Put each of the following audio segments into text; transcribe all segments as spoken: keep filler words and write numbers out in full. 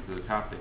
into the topic.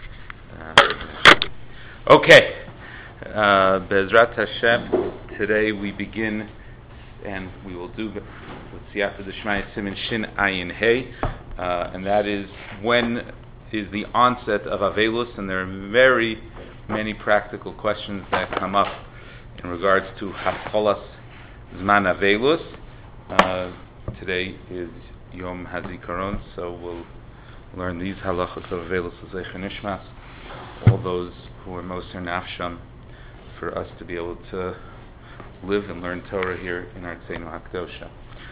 Uh, okay, uh, Bezrat Hashem. Today we begin, and we will do with Siyata D'Shmaya Siman Shin Ayin Hey, uh, and that is when is the onset of Avelus, and there are very many practical questions that come up in regards to Haskolas Zman Avelus. Uh, today is Yom HaZikaron, so we'll learn these halachos of Avelus Zecher Nishmas, all those who are Moser Nafsham, for us to be able to live and learn Torah here in Artzeinu HaKdosha.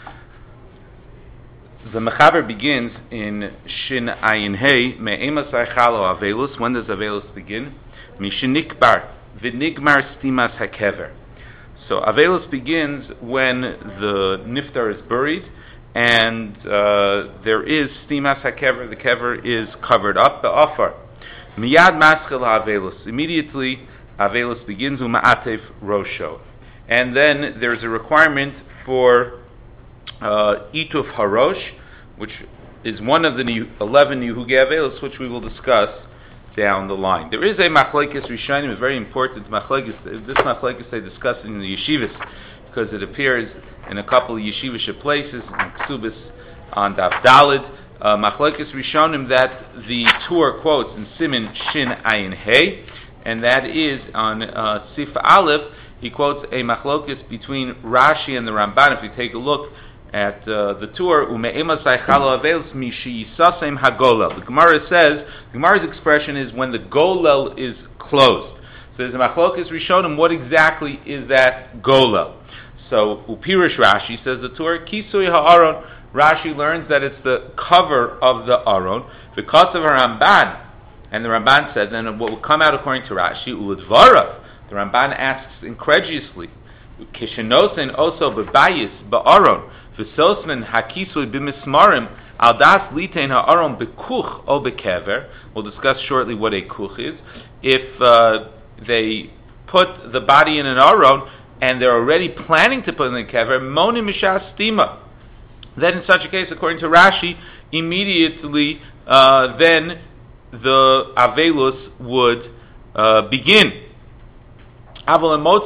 The Mechaber begins in Shin Ayin Hey, Me'emasai Chalo Avelus. When does Avelus begin? Mishinikbar V'nigmar Stimas HaKever. So Avelus begins when the Niftar is buried and uh, there is Stimas HaKever, the Kever is covered up, the Ofar. Miyad Maschel Avelus. Immediately Avelus begins, Uma'atev Rosho. And then there's a requirement for uh, Ituf Harosh, which is one of the eleven Yehuge Avelus, which we will discuss down the line. There is a Machlekes Rishonim, a very important Machlekes. This Machlekes they discuss in the Yeshivas, because it appears in a couple of Yeshivish places, in Ksubis on Daf Dalid. Uh, Machlekes Rishonim that the Tur quotes in Siman Shin Ayin Hey, and that is on uh, Sif Aleph. He quotes a machlokes between Rashi and the Ramban. If you take a look at uh, the Tur, Ume'emasai Chalo Avelus Mishi Yisasem HaGolel. The Gemara says, the Gemara's expression is when the Golel is closed. So there's a machlokes Rishonim, what exactly is that Golel? So Upirish Rashi says the Tur, Kisui HaAron. Rashi learns that it's the cover of the Aron. Because of Ramban, and the Ramban says, and what will come out according to Rashi, Uladvarav. The Ramban asks incredulously, Kishenosen also bebayis ba'aron, v'sosman hakisui b'mismarim, aldas litein ha'aron bekuch o bekever. We'll discuss shortly what a kuch is. If uh, they put the body in an aron, and they're already planning to put it in a kever, moni mishas stima. Then in such a case, according to Rashi, immediately uh, then the Avelus would uh, begin. But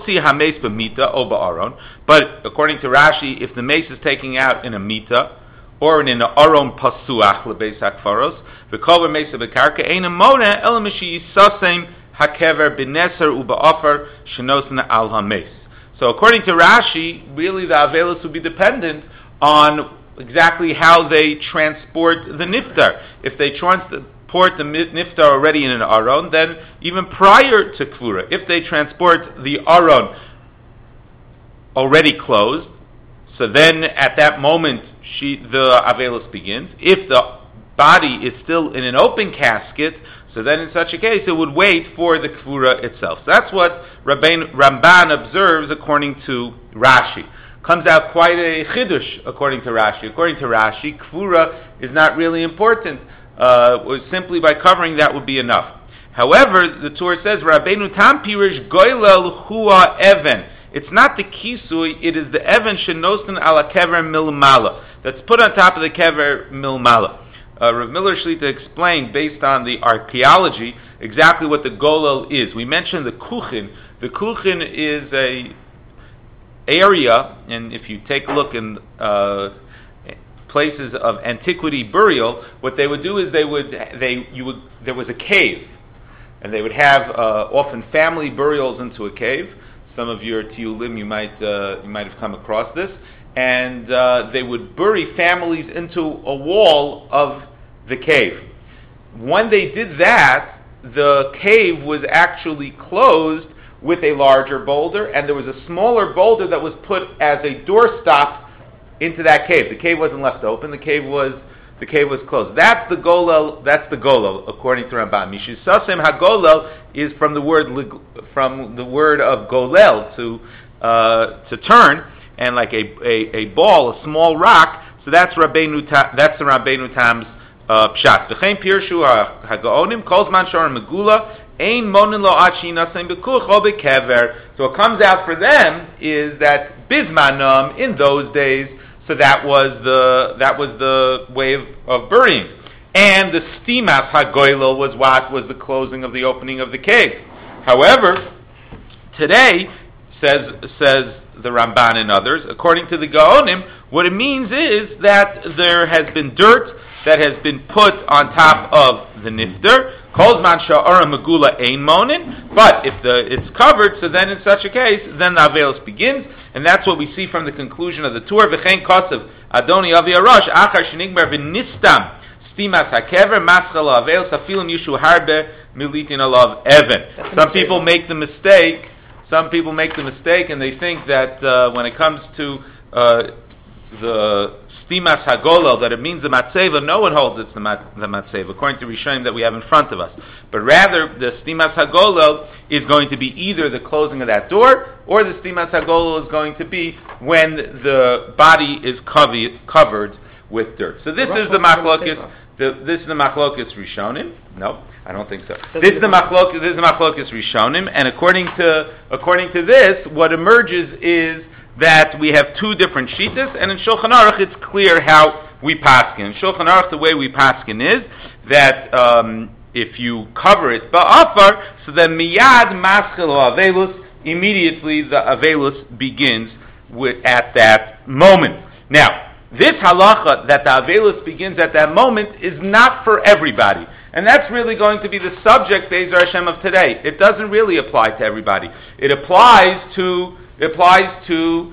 according to Rashi, if the mace is taking out in a mita or in an aron pasuach lebeis hakfaros, v'kol mesa bekarka ein amona ela mishi yisasem hakever b'neser u'ba'afar shenosna al hames. So according to Rashi, really the Avelus would be dependent on exactly how they transport the niftar. If they transport the niftar already in an aron, then even prior to kvura, if they transport the aron already closed, so then at that moment she, the Avelus begins. If the body is still in an open casket, so then in such a case it would wait for the kvura itself. So that's what Rabbein, Ramban observes according to Rashi. Comes out quite a chidush according to Rashi. According to Rashi, kvura is not really important. Uh, simply by covering that would be enough. However, the Torah says, Rabbeinu tam pirish goylel hua even. It's not the kisui, it is the even shenosen ala kever milmala, that's put on top of the kever milmala. Uh, Rav Miller Shlita explained, based on the archaeology, exactly what the golel is. We mentioned the kuchin. The kuchin is a area, and if you take a look in uh, places of antiquity burial, what they would do is they would they you would there was a cave, and they would have uh, often family burials into a cave. Some of your tiyulim you might uh, you might have come across this, and uh, they would bury families into a wall of the cave. When they did that, the cave was actually closed with a larger boulder, and there was a smaller boulder that was put as a doorstop into that cave. The cave wasn't left open. The cave was the cave was closed. That's the golel. That's the golel according to Ramban. Mishisasem hagolel is from the word from the word of golel to uh, to turn, and like a, a, a ball, a small rock. So that's Rabbeinu Ta, that's the Rabbeinu Tam's uh, pshat. V'chein pirshu hagaonim kol zman shor megula ein monin lo achi nasem bekuch o bekever. So what comes out for them is that bismanam in those days. So that was the that was the way of, of burying. and the stimas hagoylel was what was the closing of the opening of the cave. However, today, says says the Ramban and others, according to the Gaonim, what it means is that there has been dirt that has been put on top of the nifter. Kolzman sha'ara megula ein monin. But if the it's covered, so then in such a case, then the avelos begins, and that's what we see from the conclusion of the tour. V'chein kosev Adoni Avi Arash achar shenigmer v'nistam stimas hakever maschal avelos afilim yishu harbe militin alav even. Some people make the mistake. Some people make the mistake, and they think that uh, when it comes to uh, the stimas hagolel, that it means the matzeva. No one holds it's the, mat, the matzeva, according to Rishonim that we have in front of us. But rather, the stimas hagolel is going to be either the closing of that door, or the stimas hagolel is going to be when the body is covered, covered with dirt. So this is the machlokes. This is the machlokes Rishonim. No, I don't think so. This is the machlokes. This is the machlokes Rishonim, and according to according to this, what emerges is that we have two different shitas, and in Shulchan Aruch it's clear how we paskin. In Shulchan Aruch, the way we paskin is that um, if you cover it ba'afar, so then miyad maschil avelus, immediately the avelus begins with, at that moment. Now, this halacha that the avelus begins at that moment is not for everybody. And that's really going to be the subject, Be'ezer Hashem, of today. It doesn't really apply to everybody. It applies to it applies to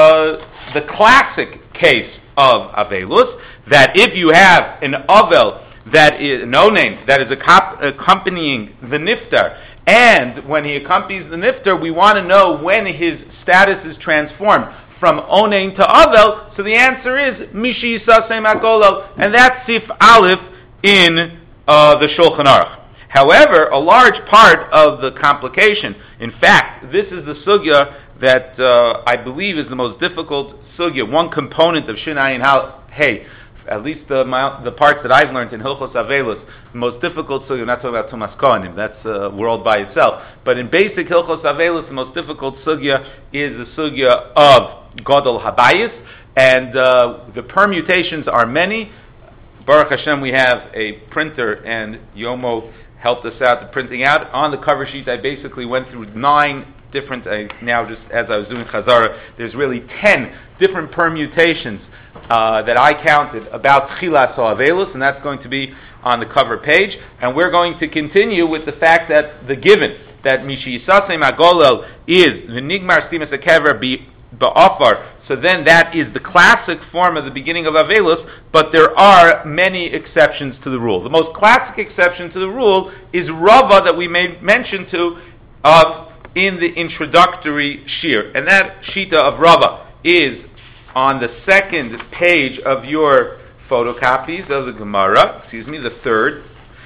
uh, the classic case of avelus, that if you have an avel that is no name that is accompanying the niftar, and when he accompanies the niftar, we want to know when his status is transformed from onein to avel. So the answer is mishi yisasem hagolel, and that's sif aleph in Uh, the Shulchan Aruch. However, a large part of the complication, in fact, this is the sugya that uh, I believe is the most difficult sugya, one component of Shinayin Hey, at least the, my, the parts that I've learned in Hilchos Avelus, the most difficult sugya, I'm not talking about Tumas Kohanim, that's a world by itself, but in basic Hilchos Avelus, the most difficult sugya is the sugya of Godol Habayis, and uh, the permutations are many. Baruch Hashem, we have a printer, and Yomo helped us out the printing out. On the cover sheet, I basically went through nine different, I, now just as I was doing Chazara, there's really ten different permutations uh, that I counted about Tchilas Ha'avelus, and that's going to be on the cover page. And we're going to continue with the fact that the given, that Mishi Yisasem Agolel is the Nigmar Stimas Akever Ba'afar, so then that is the classic form of the beginning of Avelus, but there are many exceptions to the rule. The most classic exception to the rule is Rava that we made mention to of in the introductory shir. And that shita of Rava is on the second page of your photocopies of the Gemara, excuse me, the third.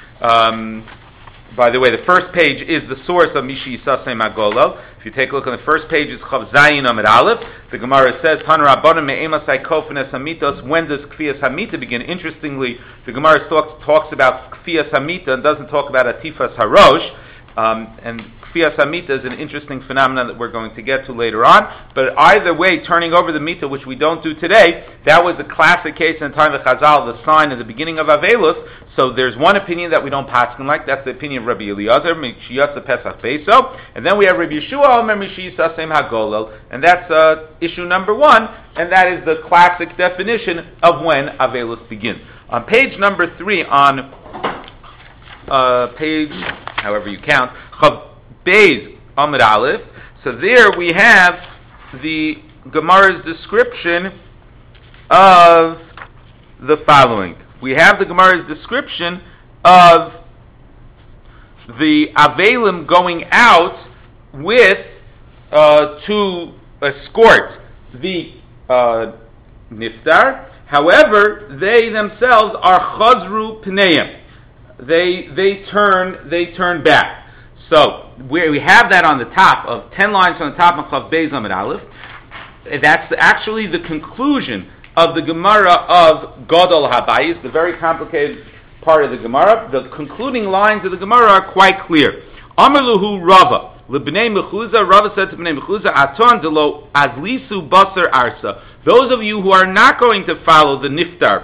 Um, by the way, the first page is the source of Mishi Yisasem Agolel. If you take a look on the first page, it's Chav Zayin Amid Aleph. The Gemara says, Taner Rabbanim me'emasai kofenes hamitos. When does Kfiyas Hamita begin? Interestingly, the Gemara talks, talks about Kfiyas Hamita and doesn't talk about Atifas Harosh. Um, and Kfiyas Hamita is an interesting phenomenon that we're going to get to later on. But either way, turning over the Mita, which we don't do today, that was the classic case in the time of Chazal, the sign at the beginning of Avelus. So there's one opinion that we don't paskin like. That's the opinion of Rabbi Eliezer, Mishiyasa Pesach Beso. And then we have Rabbi Yeshua, Omer Mishiyasa Sem Hagolel. And that's uh, issue number one. And that is the classic definition of when Avelus begins. On page number three, on uh, page, however you count, Chav Beis Amid Aleph. So there we have the Gemara's description of the following. We have the Gemara's description of the Avelim going out with uh, to escort the uh, Niftar. However, they themselves are Chazru Pneim. They they turn they turn back. So we we have that on the top of ten lines on the top of Chav Beis Amid Aleph. That's actually the conclusion of the Gemara of Godol Habayis, the very complicated part of the Gemara. The concluding lines of the Gemara are quite clear. Amar Luhu Rava, Lebnei Mechuza, Rava said to Bnei Mechuza, Aton delo azlisu basar arsa. Those of you who are not going to follow the Niftar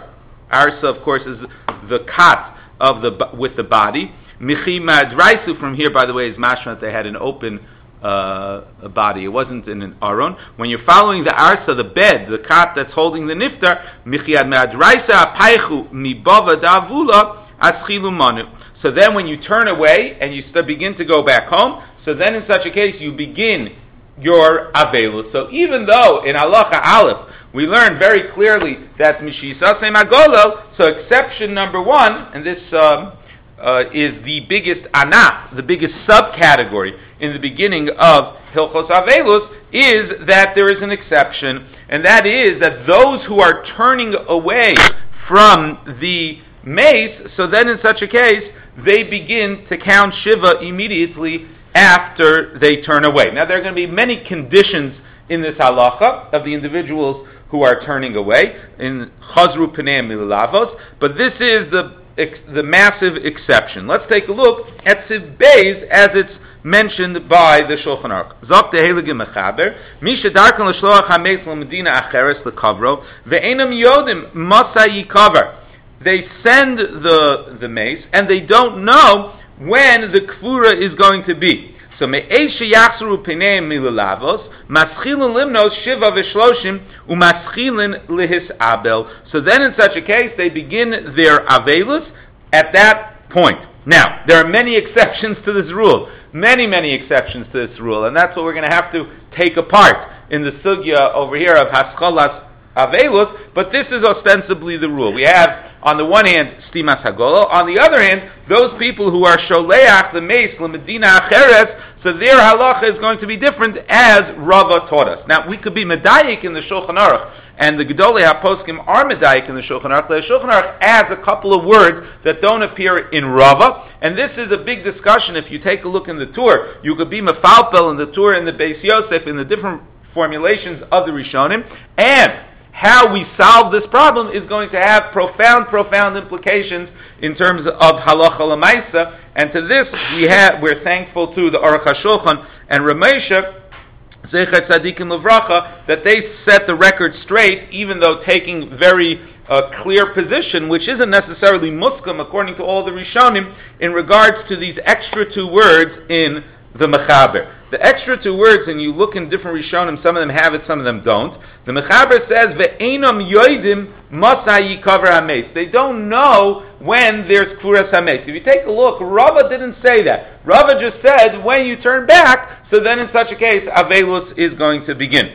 Arsa, of course, is the kat of the with the body. Michi madraisu from here, by the way, is mashma that they had an open uh, body. It wasn't in an aron. When you're following the arsa, the bed, the kat that's holding the niftar, michi madraisa apaychu mibava davula aschilu manu. So then, when you turn away and you start, begin to go back home, so then in such a case you begin your avelus. So even though in halacha aleph we learn very clearly that mishisa semagolo, so exception number one, and this. Um, Uh, is the biggest anaf, the biggest subcategory in the beginning of Hilchos Avelus, is that there is an exception, and that is that those who are turning away from the mace, so then in such a case, they begin to count Shiva immediately after they turn away. Now there are going to be many conditions in this halacha of the individuals who are turning away, in Chazru Pnei Milavos, but this is the the massive exception. Let's take a look at Siv Beis as it's mentioned by the Shulchan Aruch. Zok dehelige mechaber, misha darkan l'shloach hameis l'medina acheres l'kavro, ve'enam yodim masa yikaver. They send the the mace and they don't know when the kfura is going to be. So me'esh yachsuru pnei milavos, maschilin limnos shiva v'shloshim umaschilin lihis abel. So then, in such a case, they begin their avelus at that point. Now, there are many exceptions to this rule, many, many exceptions to this rule, and that's what we're going to have to take apart in the sugya over here of haschalas avelus. But this is ostensibly the rule. We have, on the one hand, stimas hagolo. On the other hand, those people who are sholeach the mace l'medina acheres, so their halacha is going to be different, as Rava taught us. Now, we could be medayik in the Shulchan Aruch, and the Gedolei HaPoskim are medayik in the Shulchan Aruch. The Shulchan Aruch adds a couple of words that don't appear in Rava, and this is a big discussion. If you take a look in the Tur, you could be mefalpel in the Tur and the Beis Yosef in the different formulations of the Rishonim, and how we solve this problem is going to have profound, profound implications in terms of halacha l'maisa. And to this, we have, we're thankful to the Aruch HaShulchan and Ramesha, Zecher Tzadikim Levracha, that they set the record straight, even though taking very uh, clear position, which isn't necessarily muskam according to all the Rishonim, in regards to these extra two words in the Mechaber. The extra two words, and you look in different Rishonim, some of them have it, some of them don't. The Mechaber says, Ve'enam yoidim masai yikaver hameis. They don't know when there's kfuras hameis. If you take a look, Rava didn't say that. Rava just said, when you turn back, so then in such a case, Avelus is going to begin.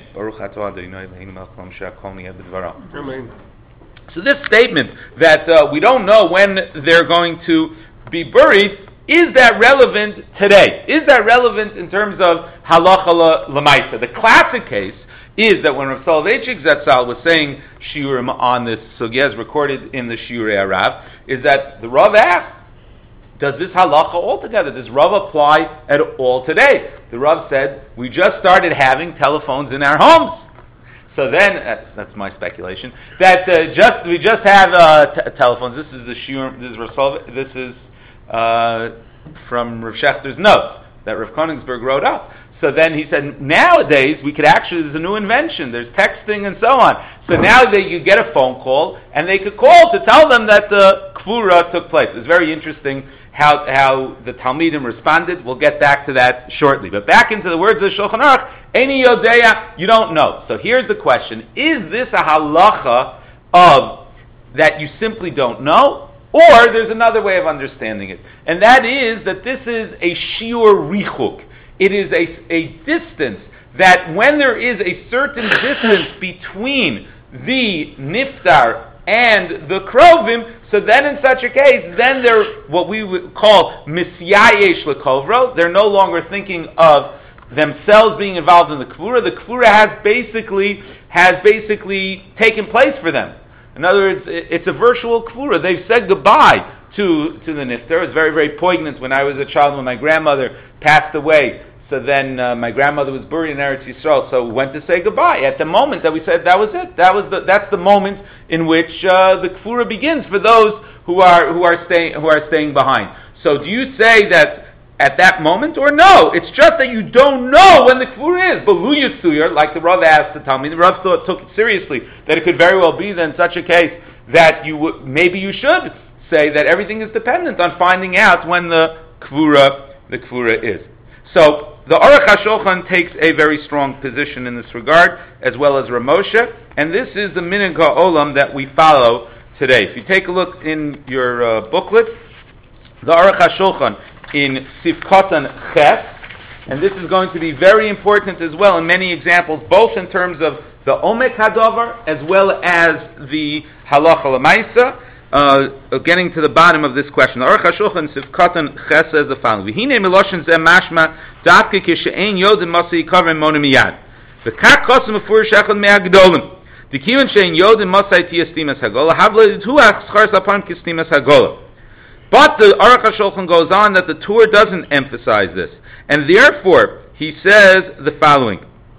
So this statement that uh, we don't know when they're going to be buried, is that relevant today? Is that relevant in terms of halacha l'maisa? The classic case is that when Rav Soloveitchik Zatzal was saying shiurim on this sugya, as recorded in the Shiurei Arav, is that the Rav asked, does this halacha altogether, does Rav apply at all today? The Rav said, we just started having telephones in our homes. So then, that's, that's my speculation, that uh, just we just have uh, t- telephones. This is the shiurim, this is Rav Soloveitchik, this is Uh, from Rav Shechter's notes that Rav Koenigsberg wrote up. So then he said, nowadays we could actually, there's a new invention, there's texting and so on. So now that you get a phone call, and they could call to tell them that the kfura took place. It's very interesting how how the Talmidim responded. We'll get back to that shortly. But back into the words of the Shulchan Aruch, Eini Yodeya, you don't know. So here's the question, is this a halacha of that you simply don't know? Or there's another way of understanding it, and that is that this is a shiur richuk. It is a, a distance that when there is a certain distance between the niftar and the krovim, so then in such a case, then they're what we would call misyayesh lekovro. They're no longer thinking of themselves being involved in the kfura. The kfura has basically has basically taken place for them. In other words, it's a virtual kfura. They've said goodbye to, to the niftar. It was very, very poignant when I was a child, when my grandmother passed away. So then uh, my grandmother was buried in Eretz Yisrael, so we went to say goodbye. At the moment that we said that was it, that was the, that's the moment in which uh, the kfura begins for those who are who are staying who are staying behind. So do you say that at that moment, or no? It's just that you don't know when the kfura is. But lu yisuyar, like the Rav asked to tell me, the Rav thought, took it seriously, that it could very well be that in such a case that you would, maybe you should say that everything is dependent on finding out when the kvura, the kvura is. So, the Aruch HaShulchan takes a very strong position in this regard, as well as Ramosha, and this is the minhag ha'olam that we follow today. If you take a look in your uh, booklet, the Aruch HaShulchan in Sivkotan Ches, and this is going to be very important as well in many examples, both in terms of the Omek HaDavar as well as the Halacha L'maisa, uh, getting to the bottom of this question. The Aruch HaShulchan Sivkotan Ches says the following: V'hinei miloshen zeh mashma dafke kishe'ein yodim masi yikarim mona miyad. V'kak kosim mefurish echad me'agdolim. Dikivan she'ein yodim masai tiyestimas hagola havle tuach schars upon kistimas hagola. But the Aruch HaShulchan goes on that the Tur doesn't emphasize this. And therefore, he says the following.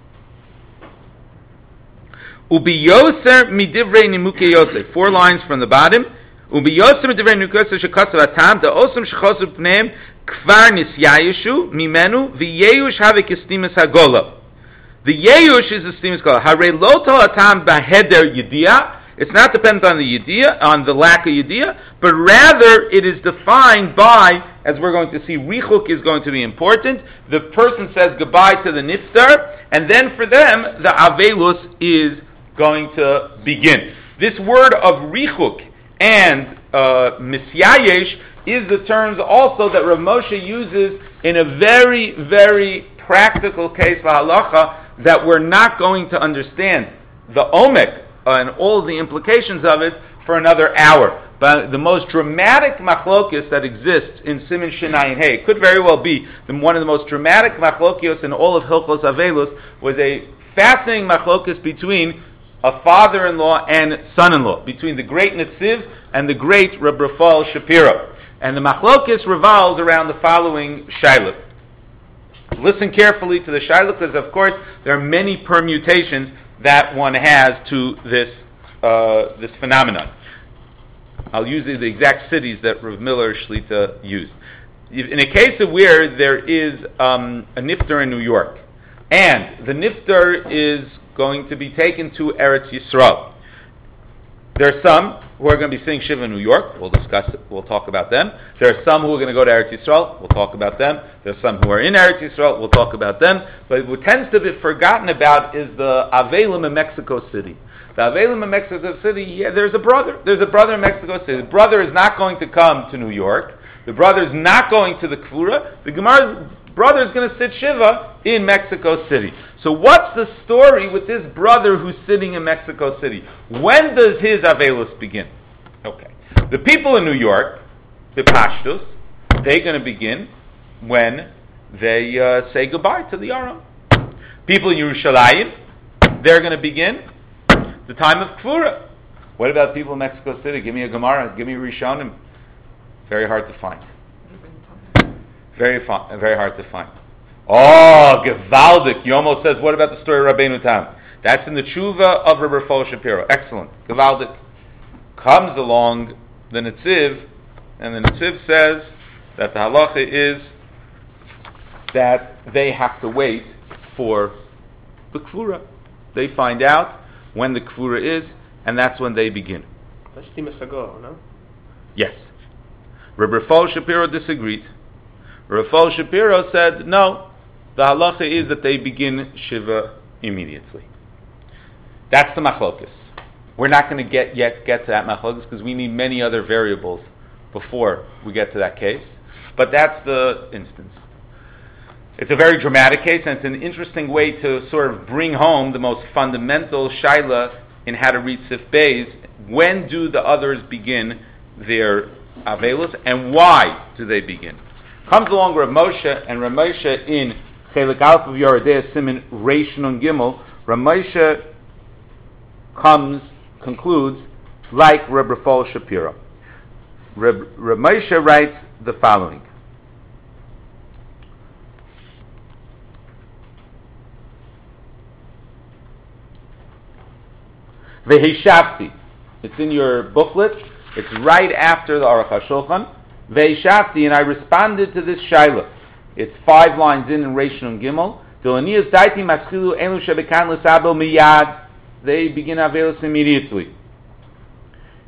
Ubiyoser midivrei nimukei yosef. Four lines from the bottom. Ubiyoser midivrei nimukei yosef shekatsav atam da osam shechosu pneim kvar nisyayishu mimenu v'yeyush have kistimas hagola. The yeyush is the stimas hagola. Harei lo tol atam baheder yediyah. It's not dependent on the yediyah, on the lack of yediyah, but rather it is defined by, as we're going to see, richuk is going to be important. The person says goodbye to the niftar, and then for them, the avelus is going to begin. This word of richuk and uh, misyayesh is the terms also that Rav Moshe uses in a very, very practical case, halacha, that we're not going to understand the omek Uh, and all the implications of it for another hour. But the most dramatic machlokis that exists in Siman Shinayin Hey, it could very well be the, one of the most dramatic machlokis in all of Hilchos Avelus, was a fascinating machlokis between a father-in-law and son-in-law, between the great Netziv and the great Reb Rafael Shapiro. And the machlokis revolves around the following shaila. Listen carefully to the shaila, because of course there are many permutations that one has to this uh, this phenomenon. I'll use the exact cities that Rav Miller Shlita used. In a case of where there is um, a niftar in New York, and the niftar is going to be taken to Eretz Yisrael, there are some who are going to be sitting Shiva in New York. We'll discuss it. We'll talk about them. There are some who are going to go to Eretz Yisrael. We'll talk about them. There are some who are in Eretz Yisrael. We'll talk about them. But what tends to be forgotten about is the Avelim in Mexico City. The Avelim in Mexico City, yeah, there's a brother. There's a brother in Mexico City. The brother is not going to come to New York. The brother is not going to the Kvura. The Gemara's brother is going to sit Shiva in Mexico City. So what's the story with this brother who's sitting in Mexico City? When does his Avelus begin? Okay. The people in New York, the Pashtus, they're going to begin when they uh, say goodbye to the Aron. People in Yerushalayim, they're going to begin the time of Kvura. What about people in Mexico City? Give me a Gemara, give me a Rishonim. Very hard to find. Very, fi- very hard to find. Oh, Gevaldik. You almost says, what about the story of Rabbeinu Tam? That's in the Tshuva of Rabbi Rafael Shapiro. Excellent. Gevaldik. Comes along the Netziv, and the Netziv says that the halacha is that they have to wait for the Kvura. They find out when the Kvura is, and that's when they begin. That's Timasago, no? Yes. Rabbi Rafael Shapiro disagreed. Rafael Shapiro said, no, the halacha is that they begin Shiva immediately. That's the machlokas. We're not going to get yet get to that machlokas because we need many other variables before we get to that case. But that's the instance. It's a very dramatic case, and it's an interesting way to sort of bring home the most fundamental shaila in how to read Sif Beis. When do the others begin their Avelus, and why do they begin? Comes along Rav Moshe, and Rav Moshe in Chelik Aleph of Yoredei Siman Reish Nun Gimel, Rav Moshe comes, concludes, like Rav Rafael Shapiro. Rav, Rav Moshe writes the following. Vehishavti. It's in your booklet. It's right after the Aruch HaShulchan. Veishafti, and I responded to this shaila. It's five lines in in Reish Nun Gimel. Dilanias daiti maschilu elu shebekan l'sabo miyad. They begin Avelus immediately.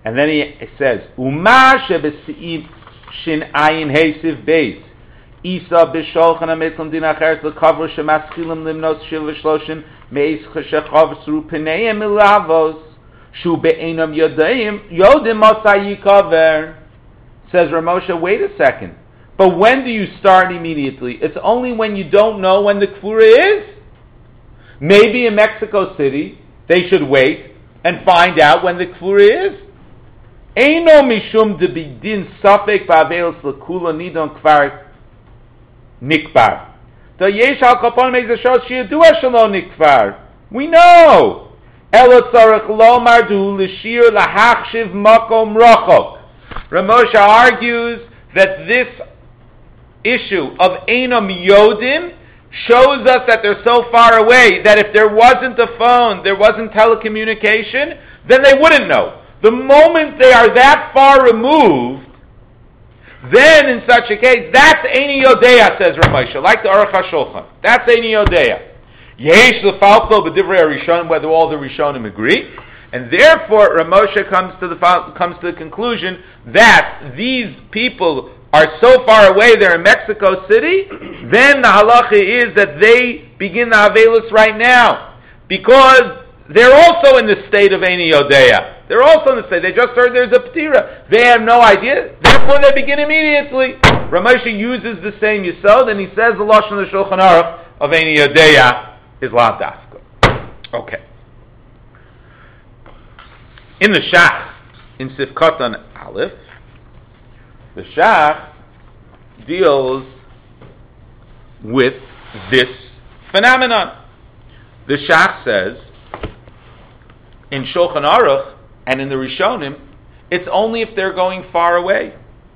And then he says, Uma shebesiv shin ayin hesiv beis. Isa b'sholchan ha-mitzlam din acheres l'kavro shemaschilim limnos shil v'shloshin meis cheshechav sru p'neim ilavos shu be'enam yodim yodim masai yikaver. Says Ramosha, wait a second. But when do you start immediately? It's only when you don't know when the kfura is. Maybe in Mexico City, they should wait and find out when the kfura is. Eino mishum de bidin safek ba'avelos l'kula nidon kvar nikvar. The yesh al kapon meizashos shiyadua shalo nikvar. We know. Elo tzarech lo mardu l'shir lahachshiv makom rachok. Ramosha argues that this issue of Einam Yodim shows us that they're so far away that if there wasn't a phone, there wasn't telecommunication, then they wouldn't know. The moment they are that far removed, then in such a case, that's Eini Yodea, says Ramosha, like the Aruch HaShulchan. That's Eini Yodea. Yesh l'falko b'divrei Rishonim, whether all the Rishonim agree. And therefore, Ramosha comes to the comes to the conclusion that these people are so far away, they're in Mexico City, then the halacha is that they begin the Havelus right now. Because they're also in the state of Eini Yodea. They're also in the state. They just heard there's a Ptira. They have no idea. Therefore, they begin immediately. Ramosha uses the same Yisod, and he says the Lashon of the Shulchan Aruch of Eini Yodea is La Dafka. Okay. In the Shach, in Sifkatan Aleph, the Shach deals with this phenomenon. The Shach says, in Shulchan Aruch and in the Rishonim, it's only if they're going far away.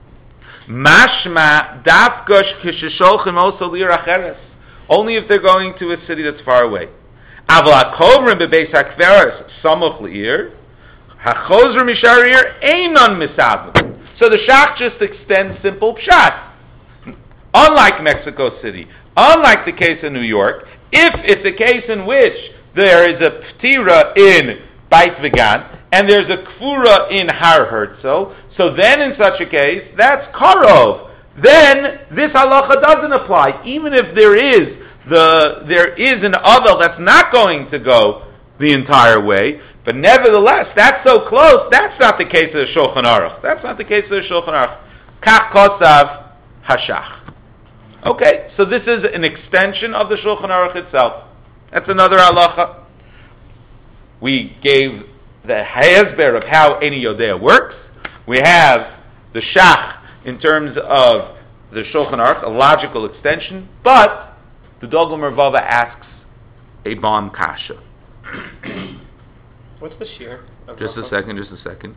Mashma dafgosh kishesholchim also liracheres. Only if they're going to a city that's far away. Avla kovrim bebeis hakveres samuch leir. Hachozr misharir einon misavim. So the Shach just extends simple pshat. Unlike Mexico City, unlike the case in New York, if it's a case in which there is a ptira in Beit Vegan and there's a kfura in Har Herzl, so then in such a case, that's karov. Then this halacha doesn't apply, even if there is the there is an avel that's not going to go the entire way. But nevertheless, that's so close, that's not the case of the Shulchan Aruch. That's not the case of the Shulchan Aruch. Kach kosav hashach. Okay, so this is an extension of the Shulchan Aruch itself. That's another halacha. We gave the hezber of how Eini Yodea works. We have the Shach in terms of the Shulchan Aruch, a logical extension, but the Dogel Mervava asks a bomb kasha. What's the shear? Just a second, just a second.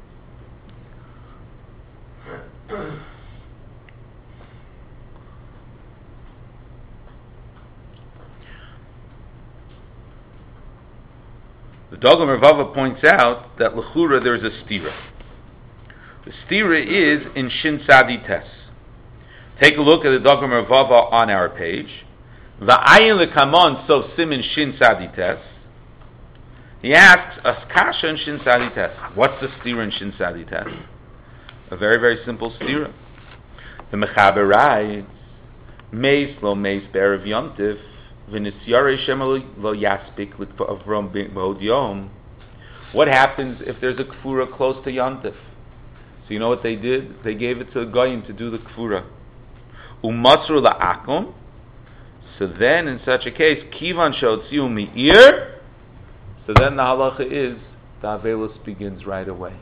The Dogel Mervava points out that l'chura there is a stira. The stira is in Shin Sadi Tes. Take a look at the Dogel Mervava on our page. Va'ayin lekamon so simin Shin Sadi Tes. He asks, Askasha in Shin Sadi Tes. What's the stira in Shin Sadi Tes? A very, very simple stira. The Mechaber writes, Meis lo meis be'erev yomtiv, v'nisyare shema lo yaspik l'kva'avrom b'od yom. What happens if there's a kfura close to yomtiv? So you know what they did? They gave it to a goyim to do the kfura. Umasru la'akom. So then, in such a case, kivan shotziu mi'ir. So then the halacha is, the Avelus begins right away.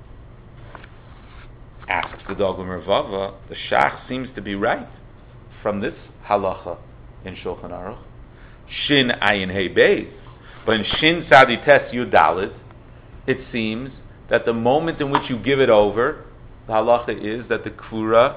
Asks the Dogel Mervava, the Shach seems to be right from this halacha in Shulchan Aruch. Shin ayin hey beis. But in Shin Sadi Tes Yudalit, it seems that the moment in which you give it over, the halacha is that the kfura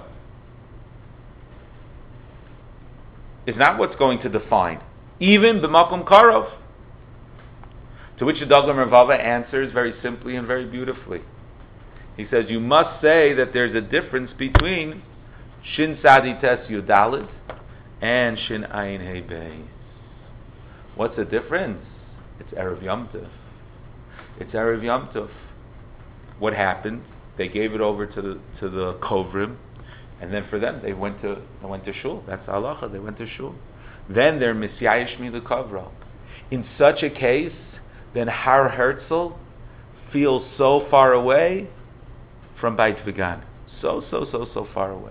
is not what's going to define. Even b'makom karov. To which the Dogel Mervava answers very simply and very beautifully. He says, you must say that there's a difference between Shin Sadi Tes Yudalit and Shin Ayin Hey Beis. What's the difference? It's Erev Yom Tov. It's Erev Yom Tov. what happened? They gave it over to the to the kovrim, and then for them they went to they went to shul. That's halacha. They went to shul. Then they're misyayish mi lekavro. In such a case, then Har Herzl feels so far away from Beit Vegan, so so so so far away.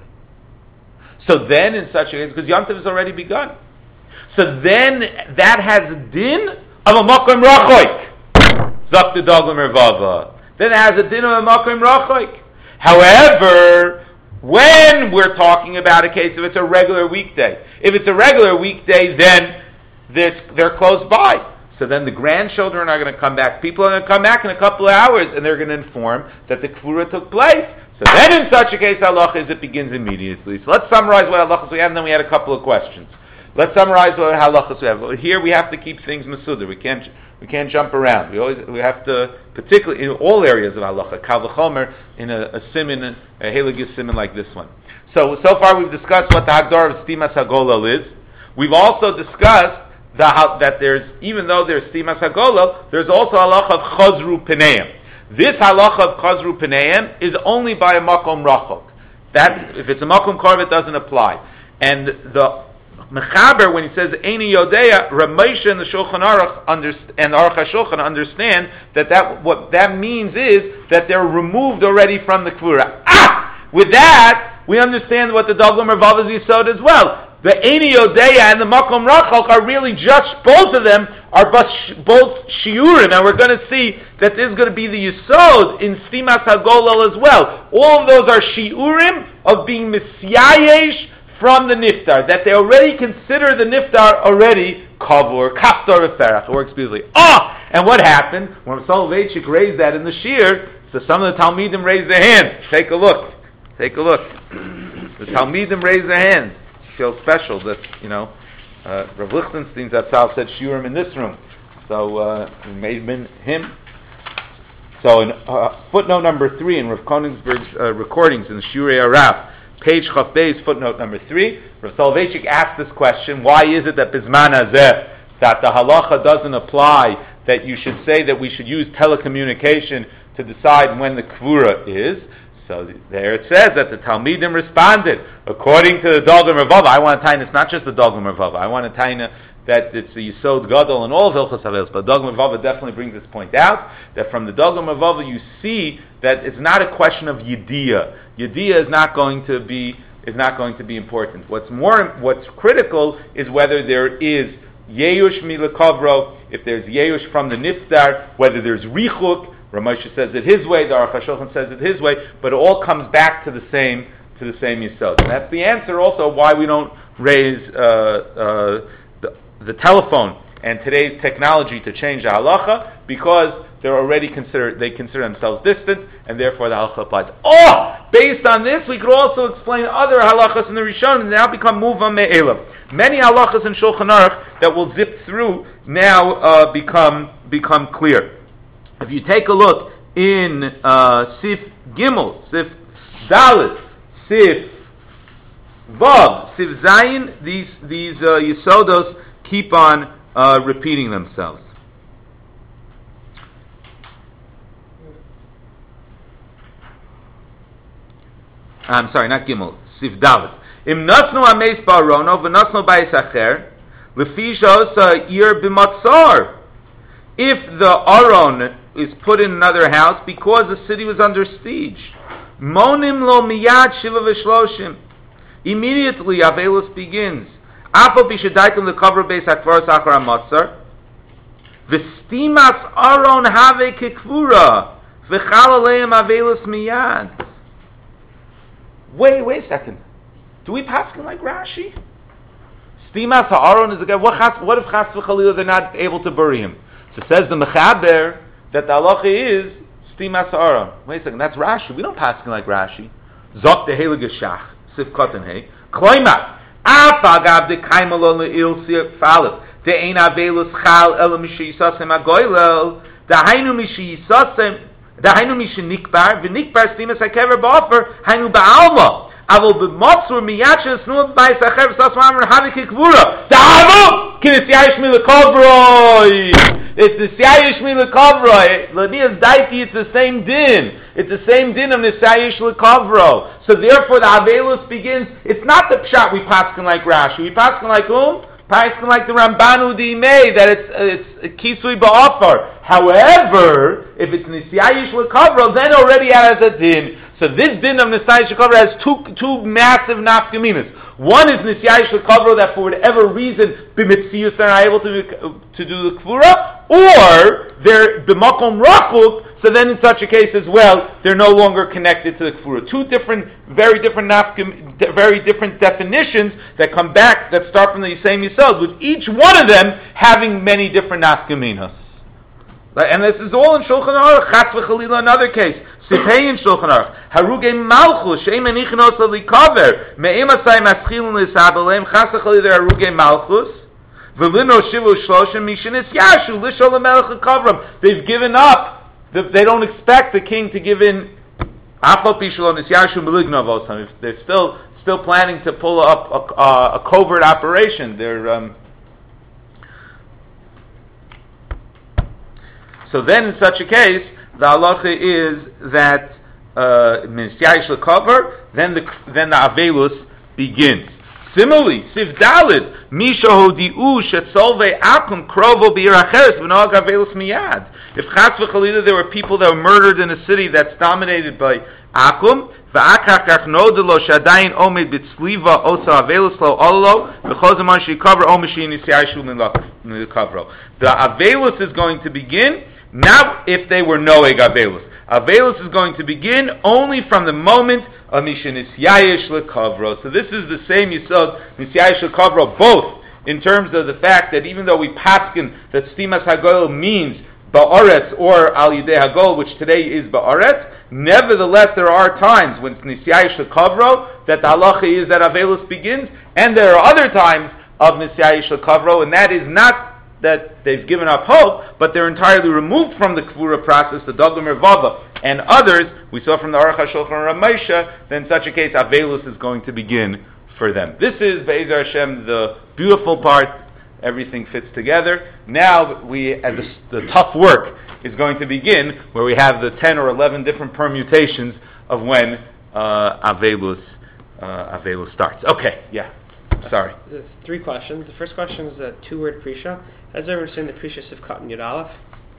So then, in such a case, because Yom Tov has already begun, so then that has a din of a makom rachoik. Zok the doglim ervava. Then it has a din of a makom rachoik. However, when we're talking about a case if it's a regular weekday, if it's a regular weekday, then they're, they're close by. So then the grandchildren are going to come back. People are going to come back in a couple of hours, and they're going to inform that the kfura took place. So then in such a case, halacha is it begins immediately. So let's summarize what halachas we have, and then we had a couple of questions. Let's summarize what halachas we have. Here we have to keep things masudar. We can't we can't jump around. We always we have to, particularly in all areas of halacha, kal v'chomer, in a, a siman, a halagis siman like this one. So so far we've discussed what the hagdar of stimas hagolal is. We've also discussed the, that there's, even though there's stimas hagolal, there's also halacha of chazru pneim. This halacha of chazru pneim is only by a makom rachok. That if it's a makom karv, it doesn't apply. And the mechaber, when he says Eini Yodea, Ramosha and the Shulchan Aruch underst- and Aruch HaShulchan understand that, that what that means is that they're removed already from the kvura. Ah! With that, we understand what the Daglam Mervav is Yisod as well. The Eini Yodea and the Makom Rachok are really just, both of them are both shiurim, and we're going to see that this is going to be the Yisod in Stimas HaGolal as well. All of those are shiurim of being misyayesh from the niftar, that they already consider the niftar already kavur, kaftar eferach. It works beautifully. Ah! And what happened? When Soloveitchik raised that in the shir, so some of the Talmidim raised their hands. Take a look. Take a look. The Talmidim raised their hands. Feels special that, you know, uh, Rav Lichtenstein Zatzal said shiurim in this room. So uh, it may have been him. So in uh, footnote number three in Rav Konigsberg's uh, recordings in the Shurei Araf, page Chaf Beis, footnote number three, Rav Soloveitchik asked this question: why is it that Bizman Hazeh, that the halacha doesn't apply, that you should say that we should use telecommunication to decide when the kvura is? So there it says that the Talmidim responded, according to the Daglam Mervava. I want to tie in, it's not just the Daglam Mervava. I want to tie in that it's the Yisod Gadol and all of Hilchos Havelos, but Daglam Mervava definitely brings this point out, that from the Daglam Mervava you see that it's not a question of Yediyah. Yediyah is not going to be is not going to be important. What's more, what's critical is whether there is Yeyush Milakavro, if there's Yeyush from the Niftar, whether there's Richuk. Ramosha says it his way, the Aruch HaShulchan says it his way, but it all comes back to the same to the same Yisod. And that's the answer also why we don't raise uh, uh, the, the telephone and today's technology to change the halacha, because they're already considered, they consider themselves distant, and therefore the halacha applies. Oh! Based on this, we could also explain other halachas in the Rishon, and now become muvam me'elav. Many halachas in Shulchan Aruch that we'll zip through now uh, become become clear. If you take a look in uh, Sif Gimel, Sif Dalet, Sif Vav, Sif Zayin, these these uh, Yisodos keep on uh, repeating themselves. I'm sorry, not Gimel, Sif Dalet. Im nasnu ameis barono v'nasnu ba'is acher lefi sha'osa ir b'matzar. If the Aron is put in another house because the city was under siege, monim lo miyad shiva v'shloshim. Immediately Avelus begins. Afal b'shadaitim lecover beis hakvaros achar hamatzar. V'stimas Aron have kekvura v'chal aleim Avelus miyad. Wait, wait a second. Do we pass him like Rashi? Stimas Aaron is a guy. What, what if Chas v'Chalila they're not able to bury him? So says the Mechaber that the halacha is Stimas Aaron. Wait a second, that's Rashi. We don't pass him like Rashi. Zok the Heilige Shach, Sif Kotten Hey. Kloimat. Afagav de Kaimalon le'il Sif Falif. De ein Avelus Chal ela Mishi Yisasem Agoylel. Da Hainu Mishi Yisasem. Da Hainu Mishi Nikbar. V'Nikbar Stimas HaKever Ba'ofer. Hainu Ba'alma. Avol b'motzur miyad she'esnu b'bayis acher v'sas ma'amr havi kikvura. Da'avu! Kinis yayish mi l'kovroi! It's Nisyayish Mi L'Kavro. L'Nias Daiti, it's the same din. It's the same din of Nisyayish L'Kavro. So therefore the Avelus begins, it's not the Pshat we paskin like Rashi. We paskin like whom? Paskin like the Rambanu Dimei, that it's it's Kisui Ba'afar. However, if it's Nisyayish L'Kavro, then already has a din. So this din of Nisyayish L'Kavro has two two massive nafkaminas. One is Nisyayish L'Kavro, that for whatever reason, b'mitziyus they're not able to, to do the Kvura, or they're b'makom rachuk, so then in such a case as well, they're no longer connected to the Kvura. Two different, very different nafkam, very different definitions that come back, that start from the same Yisod, with each one of them having many different nafkaminas. And this is all in Shulchan Aruch, Chatz v'Chalila, another case. Sipei in Shulchan Aruch. Haruge Malchus, she'im enichnos alikaver, me'im asay maschilun l'sabelem, Chatz v'Chalila, they're Haruge Malchus, v'lino shivu shloshim, mishinis yashu, lishol l'melech l'kavram. They've given up, they don't expect the king to give in, afal pishalon yashu melignavosam. They're still, still planning to pull up a, a, a covert operation. They're, um, So then, in such a case, the halacha is that Nisyayish L'Kavro, then the then the Avelus begins. Similarly, Siv Dalid, Misha Hodiu Shetzolve Akum Krovo B'Iracheres V'Noag Avelus Miyad. If Chatz v'Chalila, there were people that were murdered in a city that's dominated by Akum, V'Akach Kach Nodelo Shadayin Omed B'Tzliva Osa Avelus Lo Olo V'Chozaman Shikavro Omeshi Nisyayish L'Kavro. The Avelus is going to begin. Not if they were Noeg Avelus. Avelus is going to begin only from the moment of Nisyayish L'Kavro. So this is the same Yisod, Nisyayish L'Kavro, both in terms of the fact that even though we paskin that Stimas Hagol means Ba'aretz or Al Yidei Hagol, which today is Ba'aretz, nevertheless there are times when it's Nisyayish L'Kavro that the halacha is that Avelus begins, and there are other times of Nisyayish L'Kavro, and that is not that they've given up hope, but they're entirely removed from the Kvura process, the Daglim Revava, and others, we saw from the Aruch HaShulchan Rav Moshe, then in such a case, Avelus is going to begin for them. This is, Be'ezer Hashem, the beautiful part. Everything fits together. Now, we, as the, the tough work is going to begin, where we have the ten or eleven different permutations of when uh, Avelus, uh, Avelus starts. Okay, yeah. Sorry. There's three questions. The first question is a two-word Prisha. Has everyone seen the Prisha Sivkat and Yud Aleph?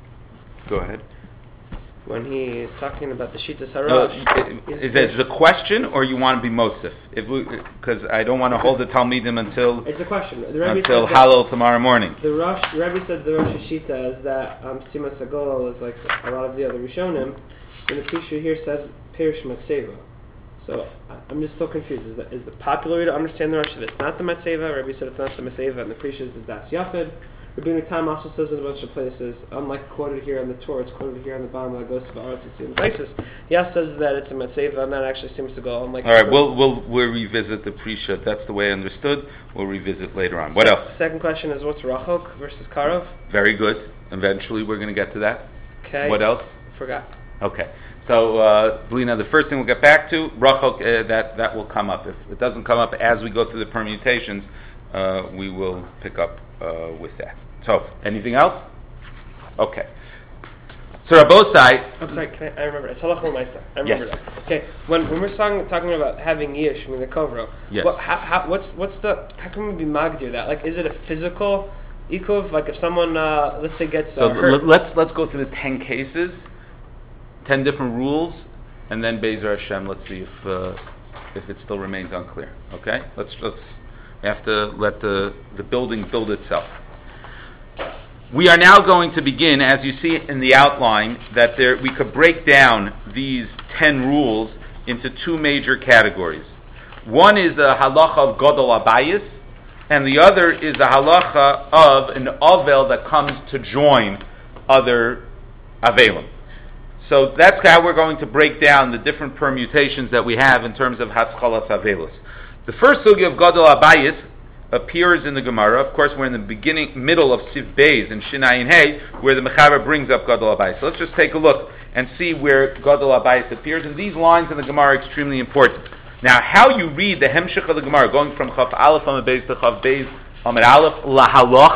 Go ahead. When he's talking about the Shita No, Sarosh. is it the question, or you want to be Mosif? Because I don't want to hold the Talmidim until it's a question. The Rebbe until Hallel tomorrow morning. The Rosh, the Rebbe said the Rosh Hashita is that um, Sima Sagol is like a lot of the other Rishonim, and the Prisha here says Perish Matseva. So I'm just so confused. Is, that, is the popular way to understand the Rosh that it's not the Matseva? Rebbe said it's not the Matseva, and the Prisha is the Das Yafid. Rabbeinu Tam also says in a bunch of places, unlike quoted here on the Torah, it's quoted here on the bottom of the Ghost of Aretz, it's in places. Yas says that it's a Matseva, and that actually seems to go unlike. All right, we'll we'll we'll revisit the Prisha. That's the way I understood. We'll revisit later on. What else? Second question is what's Rachok versus Karov? Very good. Eventually, we're going to get to that. Okay. What else? Forgot. Okay. So, uh, Belina, the first thing we'll get back to, Rachok, uh, that, that will come up. If it doesn't come up as we go through the permutations, uh, we will pick up uh, with that. So, anything else? Okay. So, Rabosai. I'm sorry, can I, I remember. It's Halachah L'Maisa. I remember yes. that. Okay, when, when we're talking, talking about having Yish, I mean the Kovro, yes. what, how, how, what's, what's the, how can we be Magdir that? Like, is it a physical Ikuv? Like, if someone, uh, let's say, gets uh, so hurt? Let's, let's go through the ten cases. Ten different rules, and then Be'ezer Hashem. Let's see if uh, if it still remains unclear. Okay, let's let's we have to let the the building build itself. We are now going to begin, as you see in the outline, that there we could break down these ten rules into two major categories. One is the halacha of Gadol Abayis, and the other is the halacha of an avel that comes to join other avelim. So that's how we're going to break down the different permutations that we have in terms of Hatzalas Avelus. The first sugya of Gadol Abayis appears in the Gemara. Of course, we're in the beginning, middle of Siv Beis and Shinayin Hey, where the Mechaber brings up Gadol Abayis. So let's just take a look and see where Gadol Abayis appears. And these lines in the Gemara are extremely important. Now, how you read the Hemshech of the Gemara, going from Chaf Aleph Amud Beis to Chaf Beis Amud Aleph, La Halacha,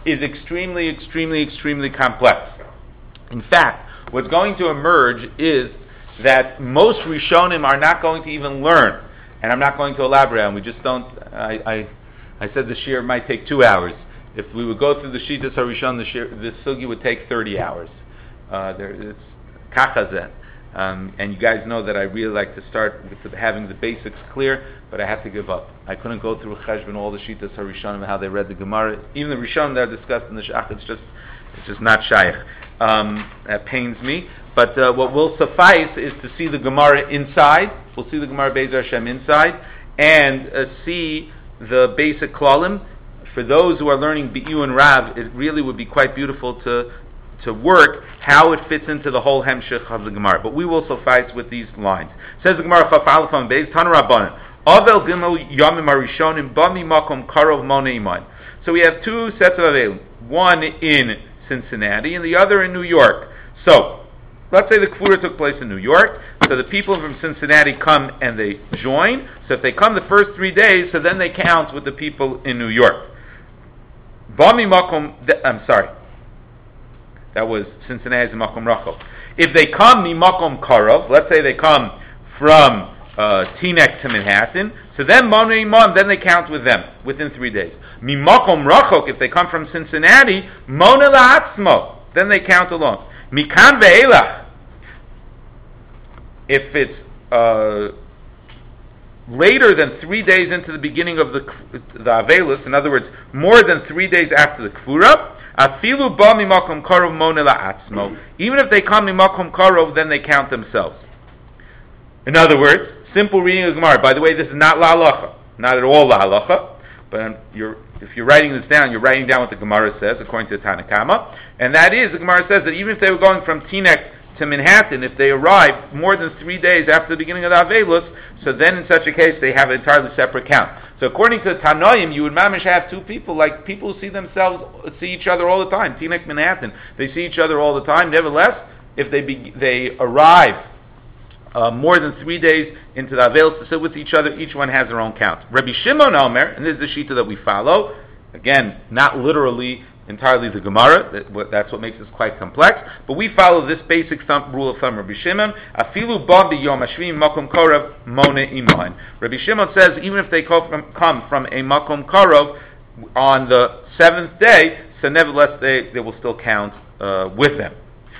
is extremely, extremely, extremely complex. In fact, what's going to emerge is that most Rishonim are not going to even learn, and I'm not going to elaborate on. We just don't. I I, I said the shir might take two hours. If we would go through the Shitas HaRishon, the shir, the sugi would take thirty hours. Uh, there, it's kachazeh. Um, and you guys know that I really like to start with the, having the basics clear, but I have to give up. I couldn't go through Cheshbon, all the Shitas HaRishonim, and how they read the Gemara. Even the Rishon that are discussed in the Shach, it's just, it's just not shaykh. Um, that pains me. But uh, what will suffice is to see the Gemara inside. We'll see the Gemara Be'ezer Hashem inside, and uh, see the basic klalim. For those who are learning Bi'u and Rav, it really would be quite beautiful to to work how it fits into the whole hemshich of the Gemara. But we will suffice with these lines. Says the Gemara, Chaf Aleph Amud Beis, Tanu Rabbanan, Avel Gimel Yamim Arishonim Bami Makom Karov Mone Iman. So we have two sets of Avel, one in Cincinnati and the other in New York. So, let's say the Kfura took place in New York, so the people from Cincinnati come and they join. So if they come the first three days, so then they count with the people in New York. Bami Makom, I'm sorry, that was Cincinnati's Makom Rachel. If they come Mimakom Karov, let's say they come from uh, Teaneck to Manhattan, so then Monu Imam, then they count with them within three days. Mimakom Rachok, if they come from Cincinnati, Mona La'atzmo, then they count along. Mikan Ve'elach, if it's uh, later than three days into the beginning of the the Avelis, in other words, more than three days after the Kfura, Afilu ba mimakom karov mona la'atzmo. Even if they come mimakom karov, then they count themselves. In other words, simple reading of Gemara. By the way, this is not la halacha, not at all la halacha. But you're, if you're writing this down, you're writing down what the Gemara says according to the Tanakama, and that is the Gemara says that even if they were going from Teaneck to Manhattan, if they arrive more than three days after the beginning of the Avelus, so then in such a case they have an entirely separate count. So according to the Tanoim, you would mamish have two people, like people who see themselves, see each other all the time. Teaneck, Manhattan, they see each other all the time. Nevertheless, if they be, they arrive uh, more than three days into the Avelus to sit with each other, each one has their own count. Rabbi Shimon Omer, and this is the Shita that we follow, again, not literally entirely the Gemara, that, that's what makes this quite complex, but we follow this basic thumb, rule of thumb, Rabbi Shimon, Afilu ba b'yom hashvim makom karov mona iman. Rabbi Shimon says, even if they come from, come from a makom karov on the seventh day, so nevertheless they, they will still count uh, with them.